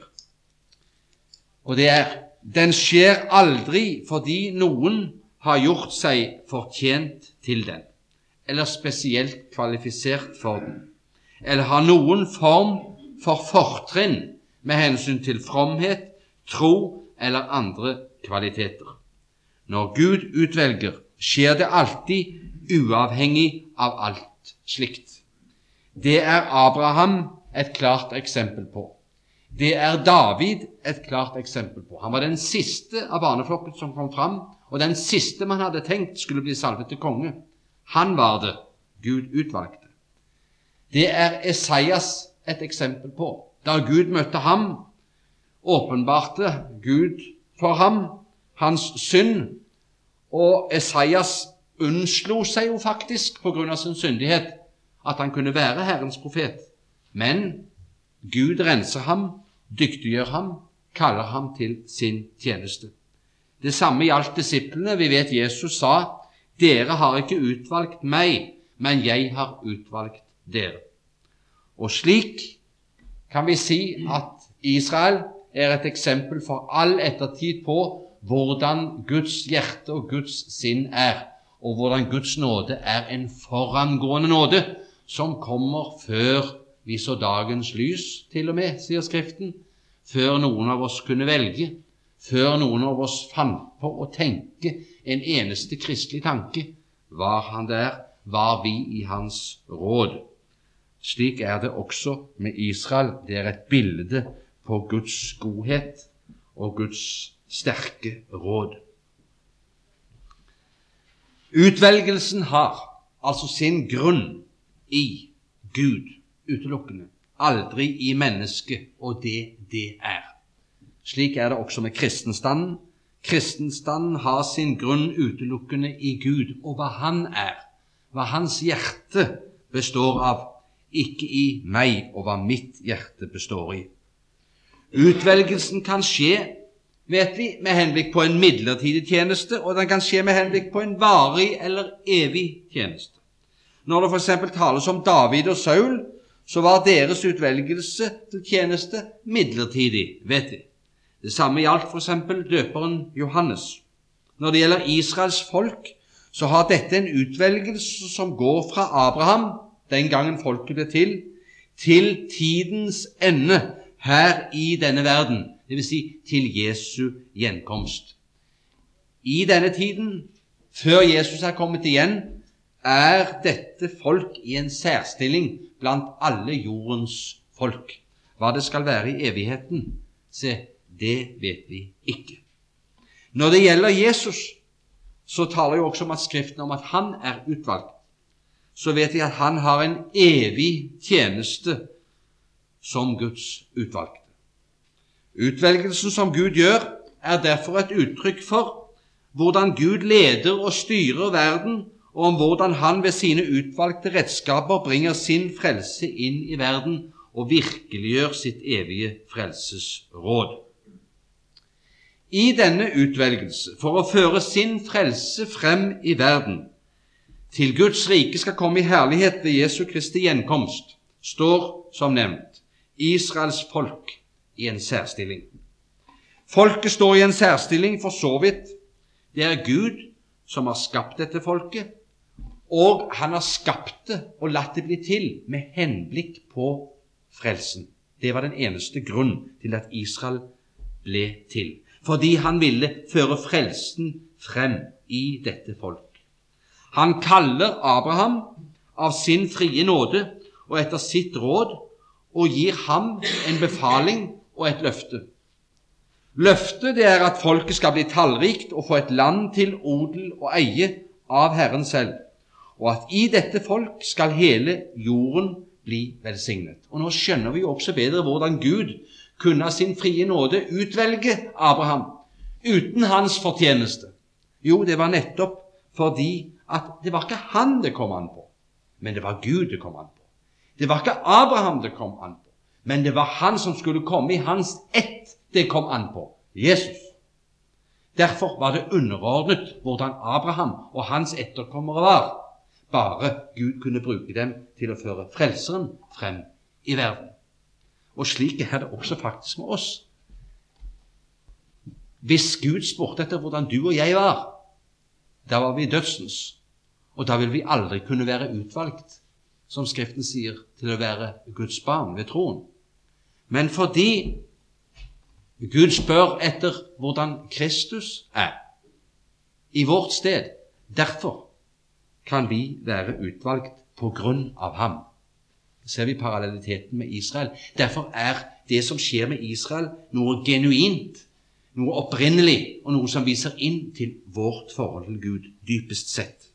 Og det er: den skjer aldri fordi noen har gjort seg fortjent til den, eller spesielt kvalifisert for den, eller har noen form for fortrinn med hensyn til fromhet, tro eller andre kvaliteter. Når Gud utvelger, skjer det alltid uavhengig av alt slikt. Det er Abraham et klart eksempel på. Det er David et klart eksempel på. Han var den siste av barneflokken som kom fram, og den siste man hadde tenkt skulle bli salvet til konge. Han var det Gud utvalgte. Det er Esaias et eksempel på. Da Gud møtte ham, åpenbarte Gud for ham hans synd, og Esaias unnslo seg jo faktisk på grunn av sin syndighet at han kunne være Herrens profet. Men Gud renser ham, dyktiggjør ham, kaller ham til sin tjeneste. Det samme gjaldt disiplene. Vi vet Jesus sa: dere har ikke utvalgt meg, men jeg har utvalgt dere. Og slik kan vi si at Israel er et eksempel for all ettertid på hvordan Guds hjerte og Guds sinn er, og hvordan Guds nåde er en forangående nåde som kommer før vi så dagens lys, til og med, sier Skriften, før noen av oss kunne velge, før noen av oss fant på å tenke en eneste kristelig tanke. Var han der, var vi i hans råd. Slik er det også med Israel. Det er et bilde på Guds godhet og Guds sterke råd. Utvelgelsen har altså sin grunn i Gud utelukkende, aldri i mennesket og det det er. Slik er det også med kristenstanden. Kristenstanden har sin grunn utelukkende i Gud og hva han er, hva hans hjerte består av, ikke i meg og hva mitt hjerte består i. Utvelgelsen kan skje, vet vi, med henblikk på en midlertidig tjeneste, og den kan skje med henblikk på en varig eller evig tjeneste. Når det for eksempel tales om David og Saul, så var deres utvelgelse til tjeneste midlertidig, vet vi. Det samme gjaldt for eksempel døperen Johannes. Når det gjelder Israels folk, så har dette en utvelgelse som går fra Abraham, den gangen folket ble til, til tidens ende her i denne verden, det vil si til Jesu gjenkomst. I denne tiden, før Jesus er kommet igjen, er dette folk i en særstilling blant alle jordens folk. Hva det skal være i evigheten, se, det vet vi ikke. Når det gjelder Jesus, så taler jo også om at Skriften om at han er utvalgt. Så vet vi at han har en evig tjeneste som Guds utvalgte. Utvelgelsen som Gud gjør, er derfor et uttrykk for hvordan Gud leder og styrer verden, og om hvordan han ved sine utvalgte redskaper bringer sin frelse inn i verden og virkeliggjør sitt evige frelsesråd. I denne utvelgelse, for å føre sin frelse frem i verden, til Guds rike skal komme i herlighet ved Jesu Kristi gjenkomst, står, som nevnt, Israels folk i en særstilling. Folket står i en særstilling for så vidt. Det er Gud som har skapt dette folket, og han har skapt det og latt det bli til med henblikk på frelsen. Det var den eneste grunn til at Israel ble til, fordi han ville føre frelsen frem i dette folk. Han kaller Abraham av sin frie nåde og etter sitt råd, og gir ham en befaling og et løfte. Løftet det er at folket skal bli tallrikt og få et land til odel og eie av Herren selv, og at i dette folk skal hele jorden bli velsignet. Og nå skjønner vi også bedre hvordan Gud kunne av sin frie nåde utvelge Abraham uten hans fortjeneste. Jo, det var nettopp fordi at det var ikke han det kom an på, men det var Gud det kom an på. Det var ikke Abraham det kom an på, men det var han som skulle komme i hans ett det kom an på, Jesus. Derfor var det underordnet hvordan Abraham og hans etterkommere var, bare Gud kunne bruke dem til å føre frelseren frem i verden. Og slik er det også faktisk med oss. Hvis Gud spurte etter hvordan du og jeg var, da var vi dødsens, og da vil vi aldri kunne være utvalgt, som Skriften sier, til å være Guds barn ved troen. Men fordi Gud spør etter hvordan Kristus er i vårt sted, derfor kan vi være utvalgt på grunn av ham. Så ser vi parallelliteten med Israel. Derfor er det som skjer med Israel noe genuint, noe opprinnelig, og noe som viser inn til vårt forhold til Gud, dypest sett.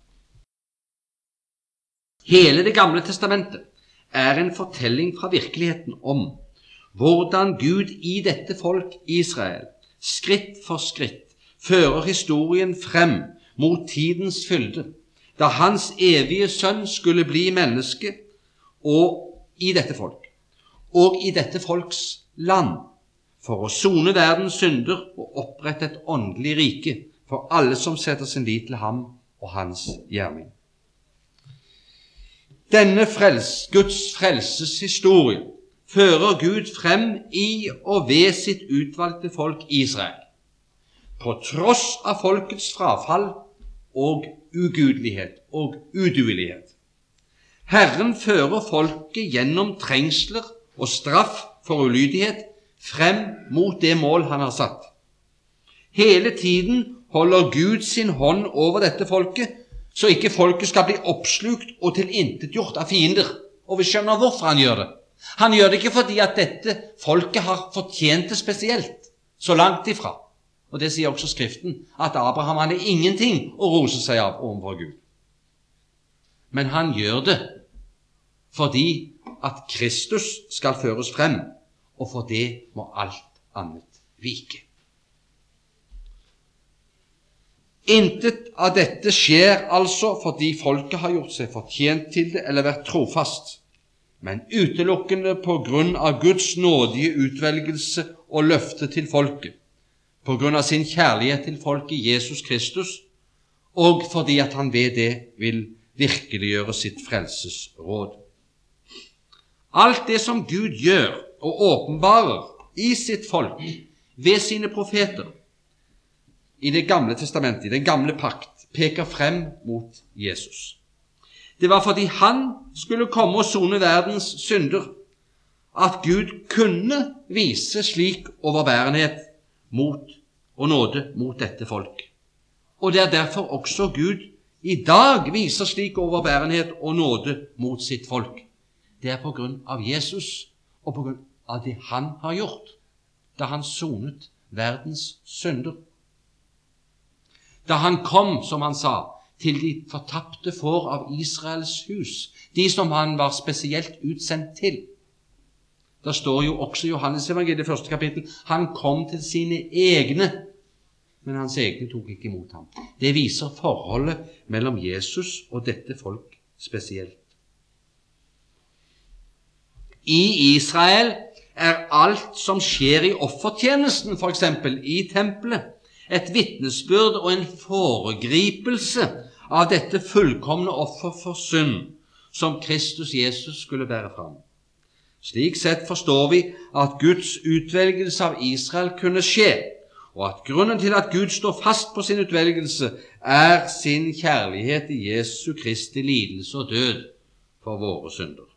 Hele Det gamle testamentet er en fortelling fra virkeligheten om hvordan Gud i dette folk Israel, skritt for skritt, fører historien frem mot tidens fylde, da hans evige sønn skulle bli menneske, og i dette folk, og i dette folks land, for å sone verdens synder og opprette et åndelig rike for alle som setter sin lit til ham og hans gjerning. Denne frels, Guds frelseshistorie fører Gud frem i og ved sitt utvalgte folk Israel, på tross av folkets frafall og ugudelighet og uduelighet. Herren fører folket gjennom trengsler og straff for ulydighet frem mot det mål han har satt. Hele tiden holder Gud sin hånd over dette folket, så ikke folket skal bli oppslukt og tilintetgjort av fiender. Og vi skjønner hvorfor han gjør det. Han gjør det ikke fordi at dette folket har fortjent det spesielt, så langt ifra. Og det sier også Skriften, at Abraham hadde ingenting å rose seg av overfor Gud. Men han gjør det fordi at Kristus skal føres frem, og for det må alt annet vike. Intet av dette skjer altså fordi folket har gjort seg fortjent til det eller vært trofast, men utelukkende på grunn av Guds nådige utvelgelse og løfte til folket, på grunn av sin kjærlighet til folket Jesus Kristus, og fordi at han ved det vil virkeliggjøre sitt frelsesråd. Alt det som Gud gjør og åpenbarer i sitt folk ved sine profeter i Det gamle testamentet, i den gamle pakt, peker frem mot Jesus. Det var fordi han skulle komme og sone verdens synder, at Gud kunne vise slik overbærenhet mot og nåde mot dette folk. Og det er derfor også Gud i dag viser slik overbærenhet og nåde mot sitt folk. Det er på grunn av Jesus og på grunn av det han har gjort, da han sonet verdens synder. Da han kom, som han sa, til de fortapte får av Israels hus, de som han var spesielt utsendt til. Da står jo også i Johannes evangeliet, første kapittel, han kom til sine egne, men hans egne tok ikke imot ham. Det viser forholdet mellom Jesus og dette folk spesielt. I Israel er alt som skjer i offertjenesten, for eksempel i tempelet, et vitnesbyrd og en foregripelse av dette fullkomne offer for synd som Kristus Jesus skulle bære fram. Slik sett forstår vi at Guds utvelgelse av Israel kunne skje, og at grunnen til at Gud står fast på sin utvelgelse er sin kjærlighet i Jesu Kristi lidelse og død for våre synder.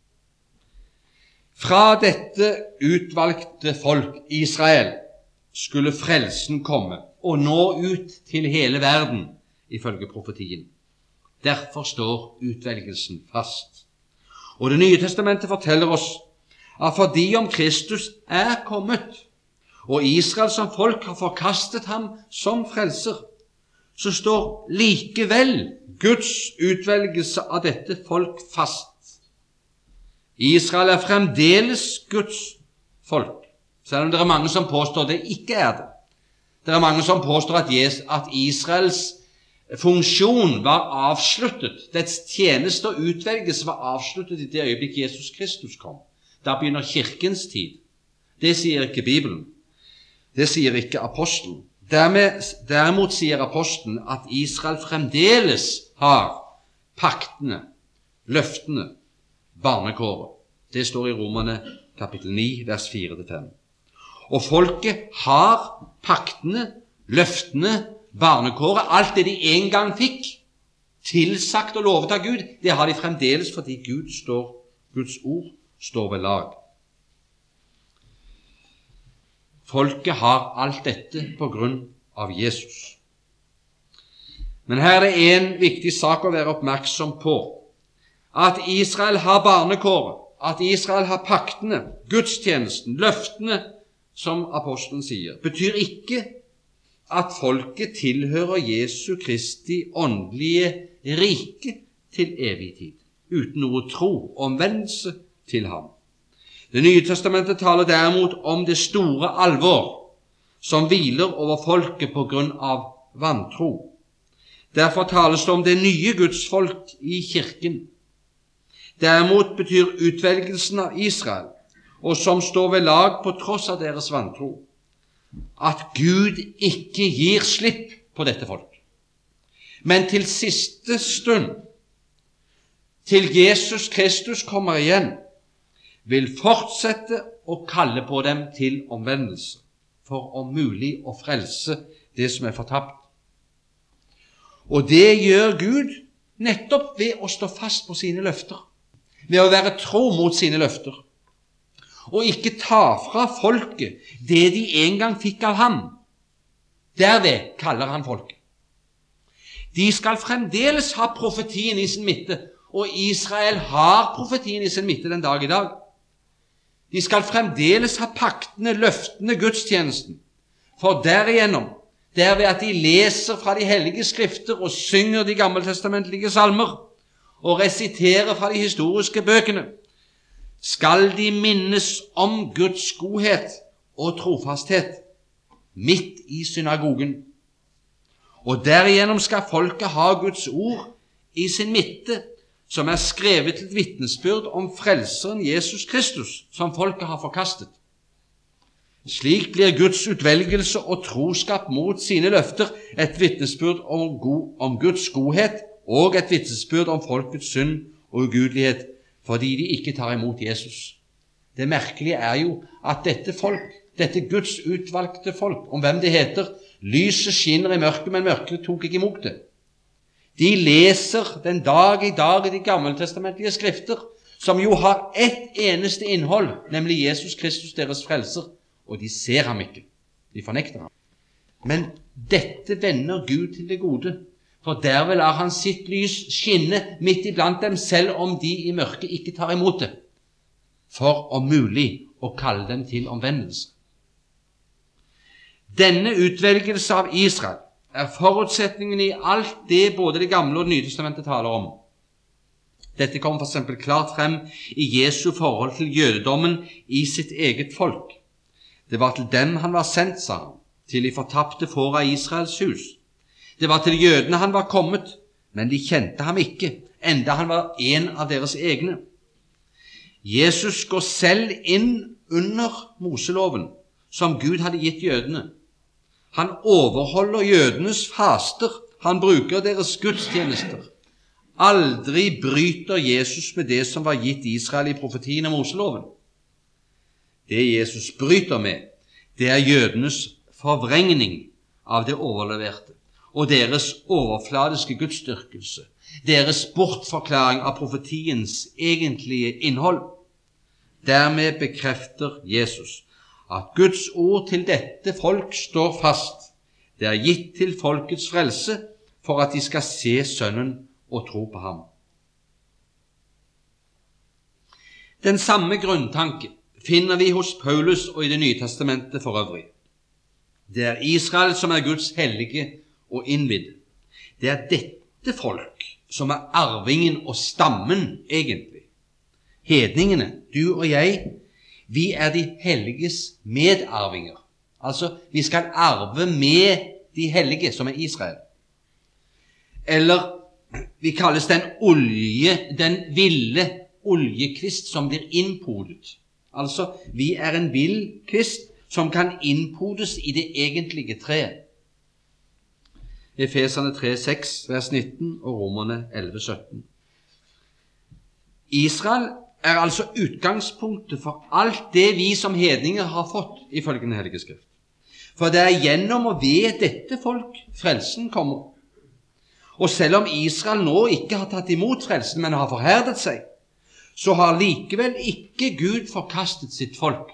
Fra dette utvalgte folk, Israel, skulle frelsen komme og nå ut til hele verden, ifølge profetien. Derfor står utvelgelsen fast. Og Det nye testamentet forteller oss at fordi om Kristus er kommet, og Israel som folk har forkastet ham som frelser, så står likevel Guds utvelgelse av dette folk fast. Israel er fremdeles Guds folk, selv om det er mange som påstår det ikke er det. Det er mange som påstår at, Jesus, at Israels funksjon var avsluttet, dets tjeneste og utvelgelse var avsluttet i det øyeblikk Jesus Kristus kom. Da begynner kirkens tid. Det sier ikke Bibelen. Det sier ikke apostelen. Dermed, derimot sier apostelen at Israel fremdeles har paktene, løftene, barnekåret. Det står i Romerne kapittel ni, vers fire til fem. Og folket har paktene, løftene, barnekåret, alt det de en gang fikk, tilsagt og lovet av Gud, det har de fremdeles fordi Gud står, Guds ord står ved lag. Folket har alt dette på grunn av Jesus. Men her er det en viktig sak å være oppmerksom på. At Israel har barnekåret, at Israel har paktene, gudstjenesten, løftene, som apostelen sier, betyr ikke at folket tilhører Jesu Kristi åndelige rike til evig tid, uten noe tro og omvendelse til ham. Det nye testamentet taler derimot om det store alvor som hviler over folket på grunn av vantro. Derfor tales det om det nye gudsfolk i kirken. Derimot betyr utvelgelsen av Israel, og som står ved lag på tross av deres vantro, at Gud ikke gir slipp på dette folk, men til siste stund, til Jesus Kristus kommer igjen, vil fortsette å kalle på dem til omvendelse, for om mulig å frelse det som er fortapt. Og det gjør Gud nettopp ved å stå fast på sine løfter, ved å være tro mot sine løfter, og ikke ta fra folket det de en gang fikk av ham. Derved kaller han folket. De skal fremdeles ha profetien i sin midte, og Israel har profetien i sin midte den dag i dag. De skal fremdeles ha paktene, løftene, gudstjenesten, for derigjennom, derved at de leser fra de hellige skrifter og synger de gammeltestamentlige salmer og resiterer fra de historiske bøkene, skal de minnes om Guds godhet og trofasthet midt i synagogen. Og derigjennom skal folket ha Guds ord i sin midte, som er skrevet til vitnesbyrd om frelseren Jesus Kristus, som folket har forkastet. Slik blir Guds utvelgelse og troskap mot sine løfter et vitnesbyrd om, god, om Guds godhet og et vitnesbyrd om folkets synd og ugudelighet, fordi de ikke tar imot Jesus. Det merkelige er jo at dette folk, dette Guds utvalgte folk, om hvem det heter, lyset skinner i mørket, men mørket tok ikke imot det. De leser den dag i dag i de gammeltestamentlige skrifter, som jo har ett eneste innhold, nemlig Jesus Kristus, deres frelser, og de ser ham ikke. De fornekter ham. Men dette vender Gud til det gode, for derved lar han sitt lys skinne midt iblant dem, selv om de i mørket ikke tar imot det, for om mulig å kalle dem til omvendelse. Denne utvelgelse av Israel er forutsetningen i alt det både Det gamle og Det nye testamentet taler om. Dette kommer for eksempel klart frem i Jesu forhold til jødedommen i sitt eget folk. Det var til dem han var sendt, sa han, til de fortapte får av Israels hus. Det var til jødene han var kommet, men de kjente ham ikke, enda han var en av deres egne. Jesus går selv inn under Moseloven, som Gud hadde gitt jødene. Han overholder jødenes faster, han bruker deres gudstjenester. Aldri bryter Jesus med det som var gitt Israel i profetien om Moseloven. Det Jesus bryter med, det er jødenes forvrengning av det overleverte, og deres overfladiske gudsdyrkelse, deres bortforklaring av profetiens egentlige innhold. Dermed bekrefter Jesus at Guds ord til dette folk står fast. Det er gitt til folkets frelse for at de skal se Sønnen og tro på ham. Den samme grunntanke finner vi hos Paulus og i Det nye testamentet for øvrig. Det er Israel som er Guds hellige og innvidde. Det er dette folk som er arvingen og stammen egentlig. Hedningene, du og jeg, vi er de helliges medarvinger. Altså, vi skal arve med de hellige, som er Israel. Eller vi kalles den olje, den ville oljekvist som blir innpodet. Altså, vi er en vill kvist som kan innpodes i det egentlige treet. Efeserne tre seks, vers nitten og Romerne elleve sytten. Israel er altså utgangspunktet for alt det vi som hedninger har fått ifølge Den hellige skrift. For det er gjennom og ved dette folk frelsen kommer. Og selv om Israel nå ikke har tatt imot frelsen, men har forherdet seg, så har likevel ikke Gud forkastet sitt folk.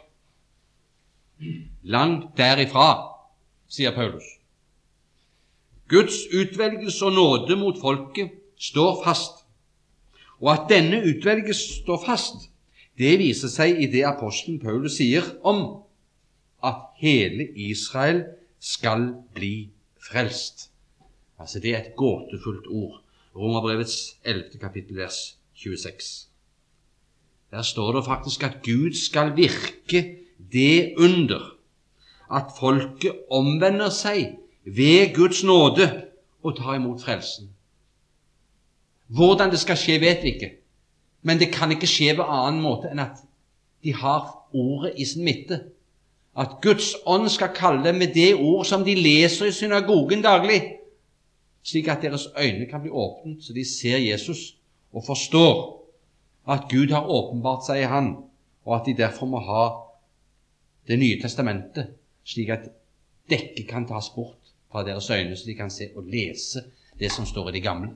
Langt derifra, sier Paulus. Guds utvelgelse og nåde mot folket står fast. Og at denne utvelgelse står fast, det viser seg i det apostelen Paulus sier om at hele Israel skal bli frelst. Altså, det er et gåtefullt ord. Romerbrevets ellevte kapittel, vers tjueseks. Der står det faktisk at Gud skal virke det under, at folket omvender seg ved Guds nåde og tar imot frelsen. Hvordan det skal skje, vet vi ikke, men det kan ikke skje på annen måte enn at de har ordet i sin midte. At Guds ånd skal kalle dem med det ord som de leser i synagogen daglig, slik at deres øyne kan bli åpnet, så de ser Jesus og forstår at Gud har åpenbart seg i han, og at de derfor må ha Det nye testamentet, slik at dekket kan tas bort fra deres øyne, så de kan se og lese det som står i det gamle.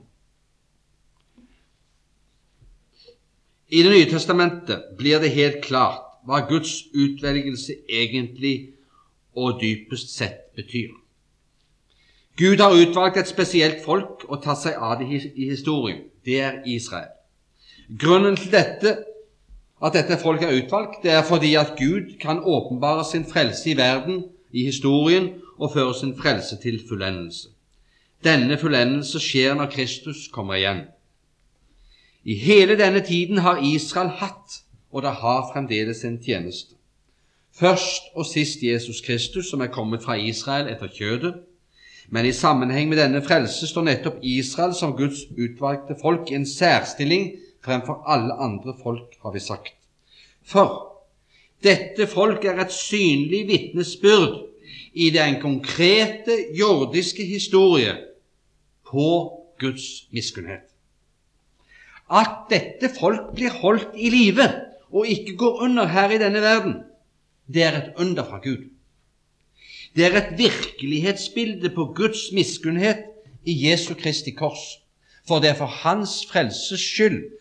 I Det nye testamentet blir det helt klart hva Guds utvelgelse egentlig og dypest sett betyr. Gud har utvalgt et spesielt folk og tatt seg av det i historien. Det er Israel. Grunnen til dette, at dette folk er utvalgt, det er fordi at Gud kan åpenbare sin frelse i verden, i historien, og føre sin frelse til fullendelse. Denne fullendelse skjer når Kristus kommer igjen. I hele denne tiden har Israel hatt, og det har fremdeles en tjeneste. Først og sist Jesus Kristus, som er kommet fra Israel etter kjødet, men i sammenheng med denne frelse står nettopp Israel som Guds utvalgte folk i en særstilling fremfor alle andre folk, har vi sagt. For dette folk er et synlig vitnesbyrd i den konkrete jordiske historie på Guds miskunnhet. At dette folk blir holdt i live og ikke går under her i denne verden, det er et under fra Gud. Det er et virkelighetsbilde på Guds miskunnhet i Jesu Kristi kors, for det er for hans frelses skyld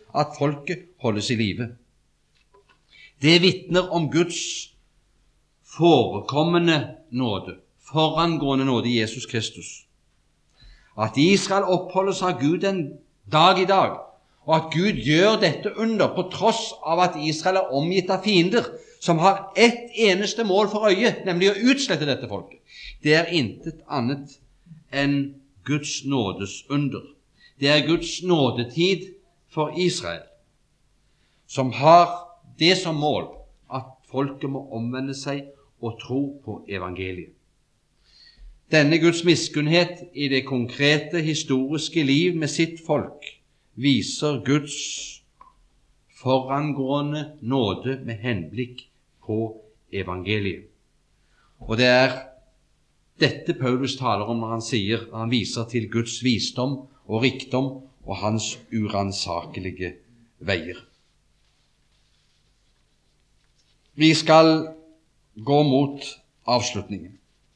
at folket holdes i live. Det vitner om Guds forekommende nåde, forangående nåde i Jesus Kristus. At Israel oppholdes av Gud en dag i dag, og at Gud gjør dette under på tross av at Israel er omgitt av fiender som har ett eneste mål for øye, nemlig å utslette dette folket. Det er intet annet enn Guds nådes under. Det er Guds nådetid for Israel, som har det som mål at folket må omvende seg og tro på evangeliet. Denne Guds miskunnhet i det konkrete historiske liv med sitt folk viser Guds forangående nåde med henblikk på evangeliet. Og det er dette Paulus taler om når han sier, han viser til Guds visdom og rikdom og hans uransakelige veier. Vi skal gå mot avslutningen.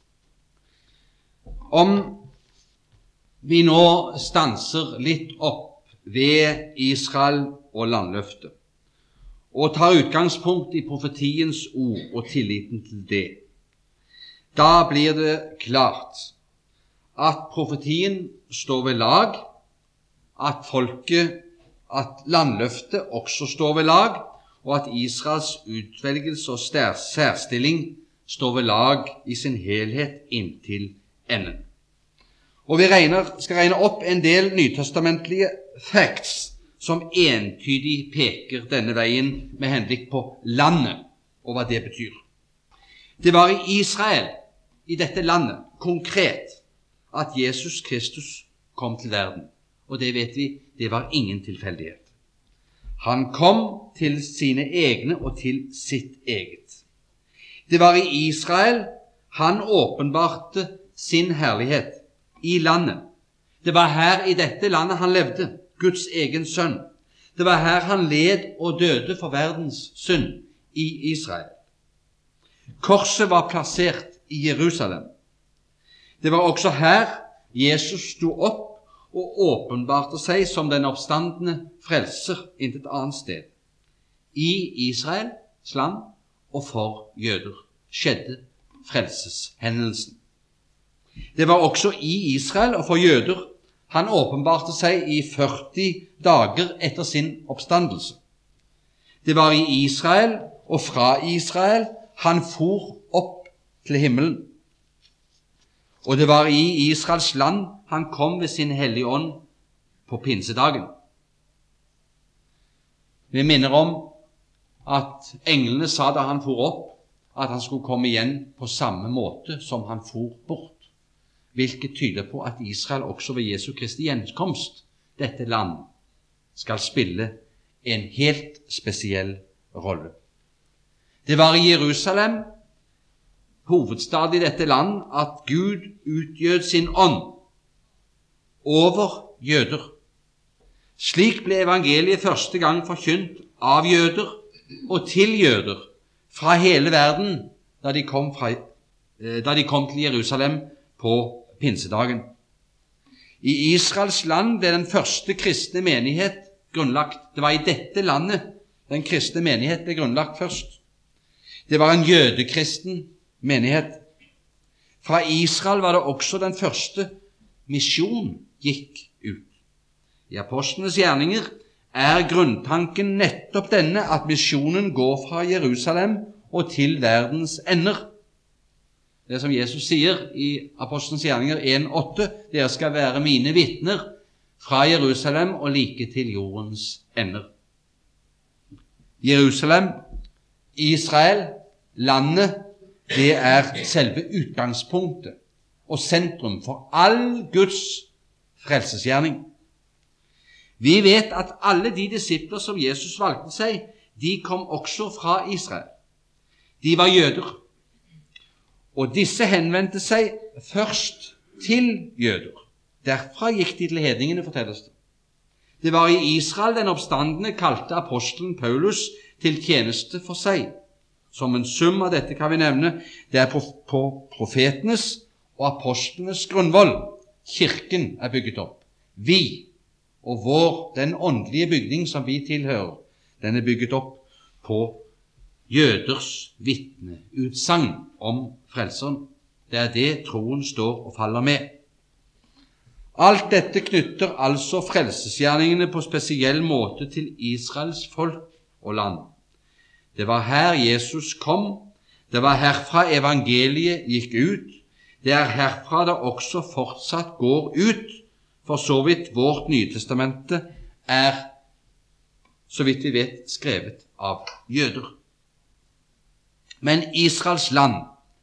Om vi nå stanser litt opp ved Israel og landløftet, og tar utgangspunkt i profetiens ord og tilliten til det, da blir det klart at profetien står ved lag, at folket, at landløftet også står ved lag, og at Israels utvelgelse og særstilling står ved lag i sin helhet inntil enden. Og vi regner, skal regne opp en del nytestamentlige facts som entydig peker denne veien med henblikk på landet og hva det betyr. Det var i Israel, i dette landet, konkret, at Jesus Kristus kom til verden. Og det vet vi, det var ingen tilfeldighet. Han kom til sine egne og til sitt eget. Det var i Israel han åpenbarte sin herlighet i landet. Det var her i dette landet han levde, Guds egen sønn. Det var her han led og døde for verdens synd, i Israel. Korset var plassert i Jerusalem. Det var også her Jesus sto opp og åpenbarte seg som den oppstandende frelser intet annet sted. I Israels land og for jøder skjedde frelseshendelsen. Det var også i Israel og for jøder han åpenbarte seg i førti dager etter sin oppstandelse. Det var i Israel og fra Israel han for opp til himmelen. Og det var i Israels land han kom ved sin hellige ånd på pinsedagen. Vi minner om at englene sa da han for opp, at han skulle komme igjen på samme måte som han for bort, hvilket tyder på at Israel også ved Jesu Kristi gjenkomst, dette land, skal spille en helt spesiell rolle. Det var i Jerusalem, hovedstad i dette land, at Gud utgjød sin ånd over jøder. Slik ble evangeliet første gang forkynt av jøder og til jøder fra hele verden da de kom, fra, da de kom til Jerusalem på pinsedagen. I Israels land ble den første kristne menighet grunnlagt. Det var i dette landet den kristne menighet ble grunnlagt først. Det var en jødekristen menighet. Fra Israel var det også den første misjon gikk ut. I apostlenes gjerninger er grunntanken nettopp denne, at misjonen går fra Jerusalem og til verdens ender. Det som Jesus sier i apostlenes gjerninger en åtte, dere skal være mine vitner fra Jerusalem og like til jordens ender. Jerusalem, Israel, landet, det er selve utgangspunktet og sentrum for all Guds frelsesgjerning. Vi vet at alle de disipler som Jesus valgte seg, de kom også fra Israel. De var jøder, og disse henvendte seg først til jøder. Derfra gikk de til hedningene, fortelles det. Det var i Israel den oppstandende kalte apostelen Paulus til tjeneste for seg. Som en sum av dette kan vi nevne, det er på, på profetenes og apostlenes grunnvoll kirken er bygget opp. Vi og vår, den åndelige bygning som vi tilhører, den er bygget opp på jøders vitneutsagn om frelseren. Det er det troen står og faller med. Alt dette knytter altså frelsesgjerningene på spesiell måte til Israels folk og land. Det var her Jesus kom, det var herfra evangeliet gikk ut, det er herfra det også fortsatt går ut, for så vidt vårt Nytestamente er, så vidt vi vet, skrevet av jøder. Men Israels land,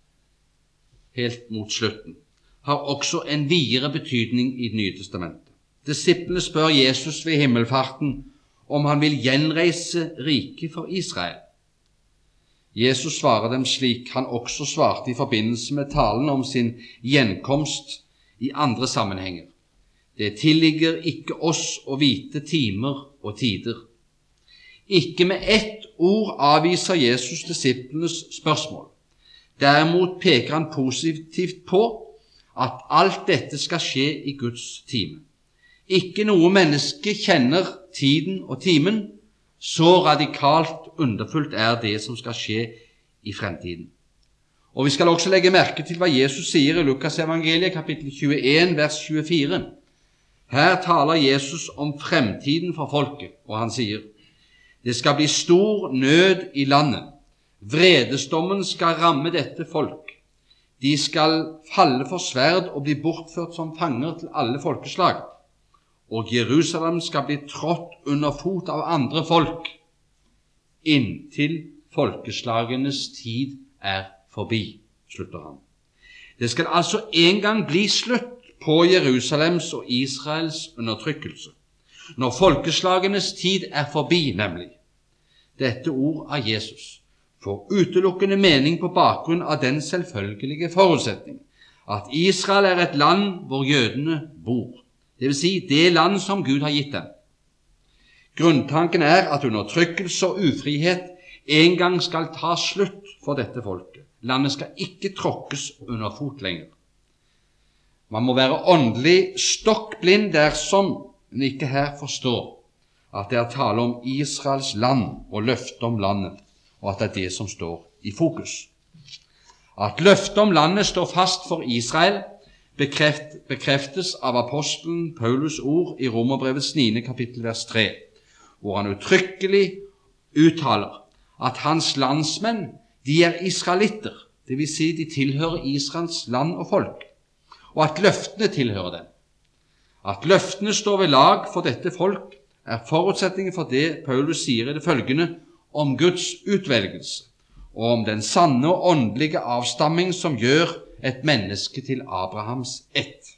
helt mot slutten, har også en videre betydning i Det nye testamentet. Disiplene spør Jesus ved himmelfarten om han vil gjenreise riket for Israel. Jesus svarer dem slik han også svarte i forbindelse med talen om sin gjenkomst i andre sammenhenger. Det tilligger ikke oss å vite timer og tider. Ikke med ett ord avviser Jesus disiplenes spørsmål. Derimot peker han positivt på at alt dette skal skje i Guds time. Ikke noe menneske kjenner tiden og timen, så radikalt underfullt er det som skal skje i fremtiden. Og vi skal også legge merke til hva Jesus sier i Lukas evangeliet, kapittel tjueen, vers tjuefire. Her taler Jesus om fremtiden for folket, og han sier: det skal bli stor nød i landet. Vredesdommen skal ramme dette folk. De skal falle for sverd og bli bortført som fanger til alle folkeslag. Og Jerusalem skal bli trådt under fot av andre folk, inntil folkeslagenes tid er forbi, slutter han. Det skal altså en gang bli slutt på Jerusalems og Israels undertrykkelse, når folkeslagenes tid er forbi, nemlig. Dette ord av Jesus får utelukkende mening på bakgrunn av den selvfølgelige forutsetning at Israel er et land hvor jødene bor, det vil si det land som Gud har gitt dem. Grunntanken er at undertrykkelse og ufrihet en gang skal ta slutt for dette folket. Landet skal ikke tråkkes under fot lenger. Man må være åndelig stokkblind dersom en ikke her forstår at det er tale om Israels land og løfte om landet, og at det er det som står i fokus. At løftet om landet står fast for Israel, bekreft, bekreftes av apostelen Paulus ord i Romerbrevets niende kapittel vers tre, hvor han uttrykkelig uttaler at hans landsmenn, de er israelitter, det vil si de tilhører Israels land og folk, og at løftene tilhører dem. At løftene står ved lag for dette folk er forutsetningen for det Paulus sier i det følgende om Guds utvelgelse, og om den sanne og åndelige avstamming som gjør et menneske til Abrahams ett.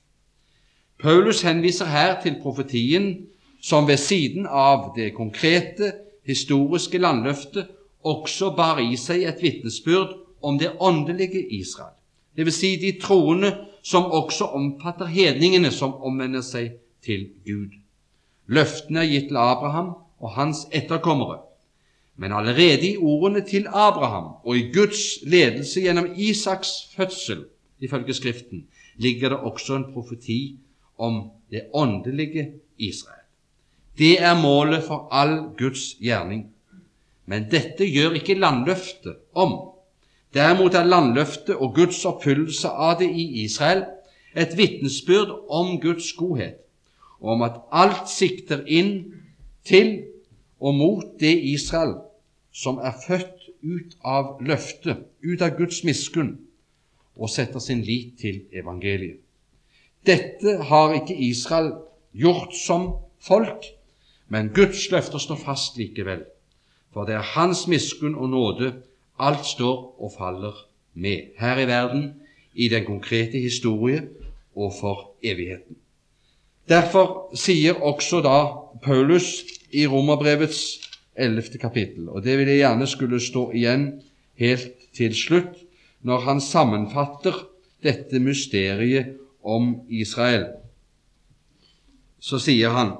Paulus henviser her til profetien som ved siden av det konkrete, historiske landløftet også bar i seg et vitnesbyrd om det åndelige Israel, det vil si de troende som også omfatter hedningene som omvender seg til Gud. Løftene er gitt til Abraham og hans etterkommere, men allerede i ordene til Abraham og i Guds ledelse gjennom Isaks fødsel, ifølge Skriften, ligger det også en profeti om det åndelige Israel. Det er målet for all Guds gjerning. Men dette gjør ikke landløftet om. Derimot er landløftet og Guds oppfyllelse av det i Israel et vitnesbyrd om Guds godhet, og om at alt sikter inn til og mot det Israel som er født ut av løftet, ut av Guds miskunn, og setter sin lit til evangeliet. Dette har ikke Israel gjort som folk, men Guds løfter står fast likevel, for det er hans miskunn og nåde alt står og faller med, her i verden, i den konkrete historie og for evigheten. Derfor sier også da Paulus i Romerbrevets ellevte kapittel, og det vil jeg gjerne skulle stå igjen helt til slutt, når han sammenfatter dette mysteriet om Israel, så sier han: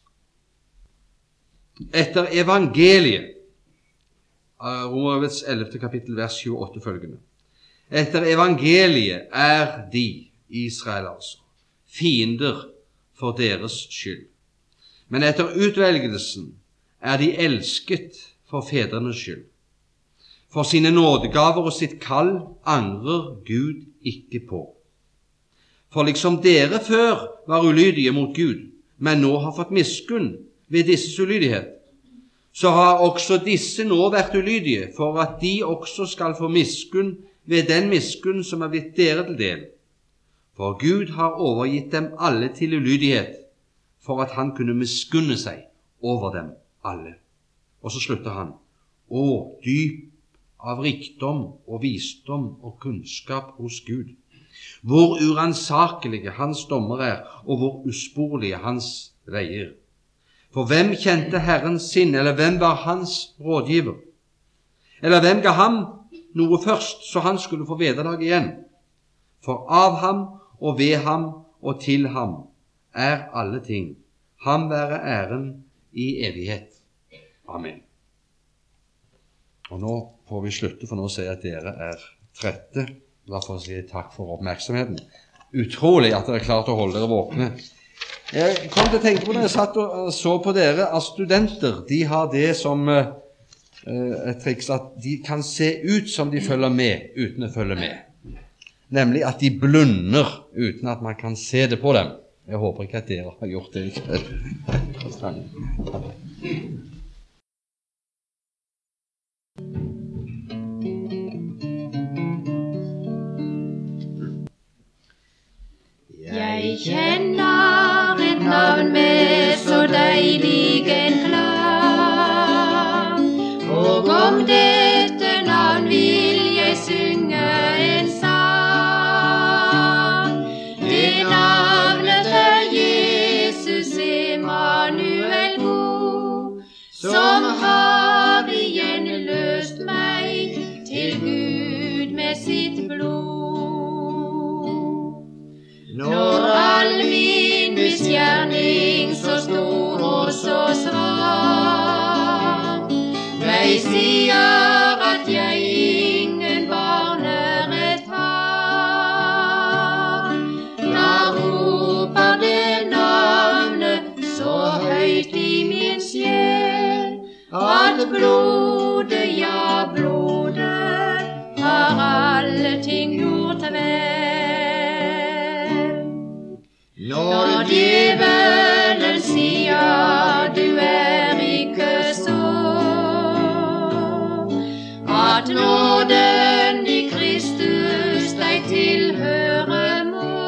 etter evangeliet, Romerbrevets ellevte kapittel, vers tjueåtte følgende, etter evangeliet er de, Israel altså, fiender for deres skyld. men etter utvelgelsen er de elsket for fedrenes skyld. For sine nådegaver og sitt kall angrer Gud ikke på. For liksom dere før var ulydige mot Gud, men nå har fått miskunn ved disses ulydighet, så har også disse nå vært ulydige, for at de også skal få miskunn ved den miskunn som er blitt dere til del. For Gud har overgitt dem alle til ulydighet, for at han kunne miskunne seg over dem alle. Og så slutter han: Å, dyp av rikdom og visdom og kunnskap hos Gud, hvor uransakelige hans dommer er, og hvor usporlige hans veier. For hvem kjente Herrens sinn, eller hvem var hans rådgiver? Eller hvem ga ham noe først, så han skulle få vederlag igjen? For av ham og ved ham og til ham er alle ting. Ham være æren i evighet. Amen. Og nå får vi slutte, for nå ser jeg at dere er trette. La oss si takk for oppmerksomheten. Utrolig at dere er klart å holde dere våkne. Jeg kom til å tenke på når jeg satt og så på dere, at studenter, de har det som eh, et triks, at de kan se ut som de følger med, uten å følge med. Nemlig at de blunder uten at man kan se det på dem. Jeg håper ikke at dere har gjort det i kveld. Jeg kjenner et navn med så deilig en klang, og om dette navn vil jeg synge en sang. Det navnet er Jesus Emanuel god, som har igjen løst meg til Gud med sitt blod. Når all min misgjerning så stor og så svak meg sier at jeg ingen barnerett har, da roper det navnet så høyt i min sjel, at blodet, ja blodet, har alle ting gjort vel. Når djevelen sier du er ikke så, at nåden i Kristus deg tilhøre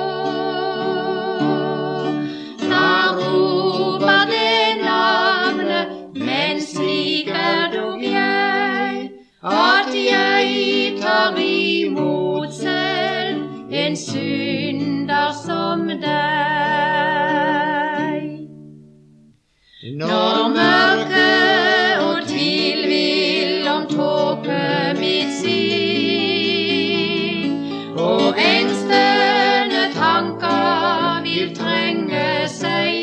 må, da roper det navnet, men slik er dog jeg, at jeg tar imot selv en synder som deg. Når mørke og tilvill om tåke mitt sinn, og engstende tanker vil trenge seg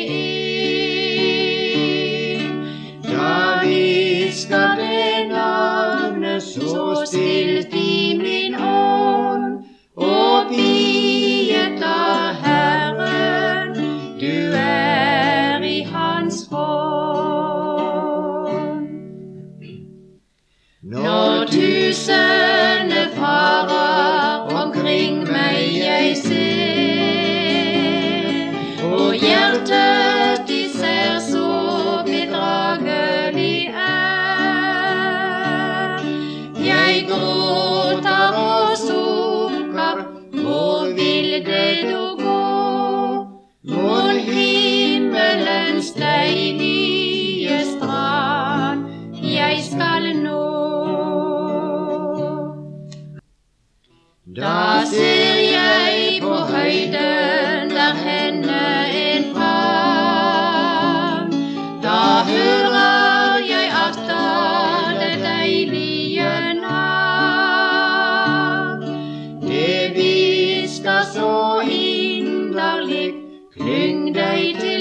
inn, da visker det navnet så stilt i min ånd, og biet av Herren, du er i hans hånd. Når tusende farer omkring meg jeg ser, og hjertet de ser så bedragelig er, jeg gråter og sukker, hvor vil det da gå? Hvor himmelens deilige strand jeg skal nå. Da ser jeg på høyden der henne en favn, da hører jeg atter det deilige navn. Det visker så inderlig, klyng deg til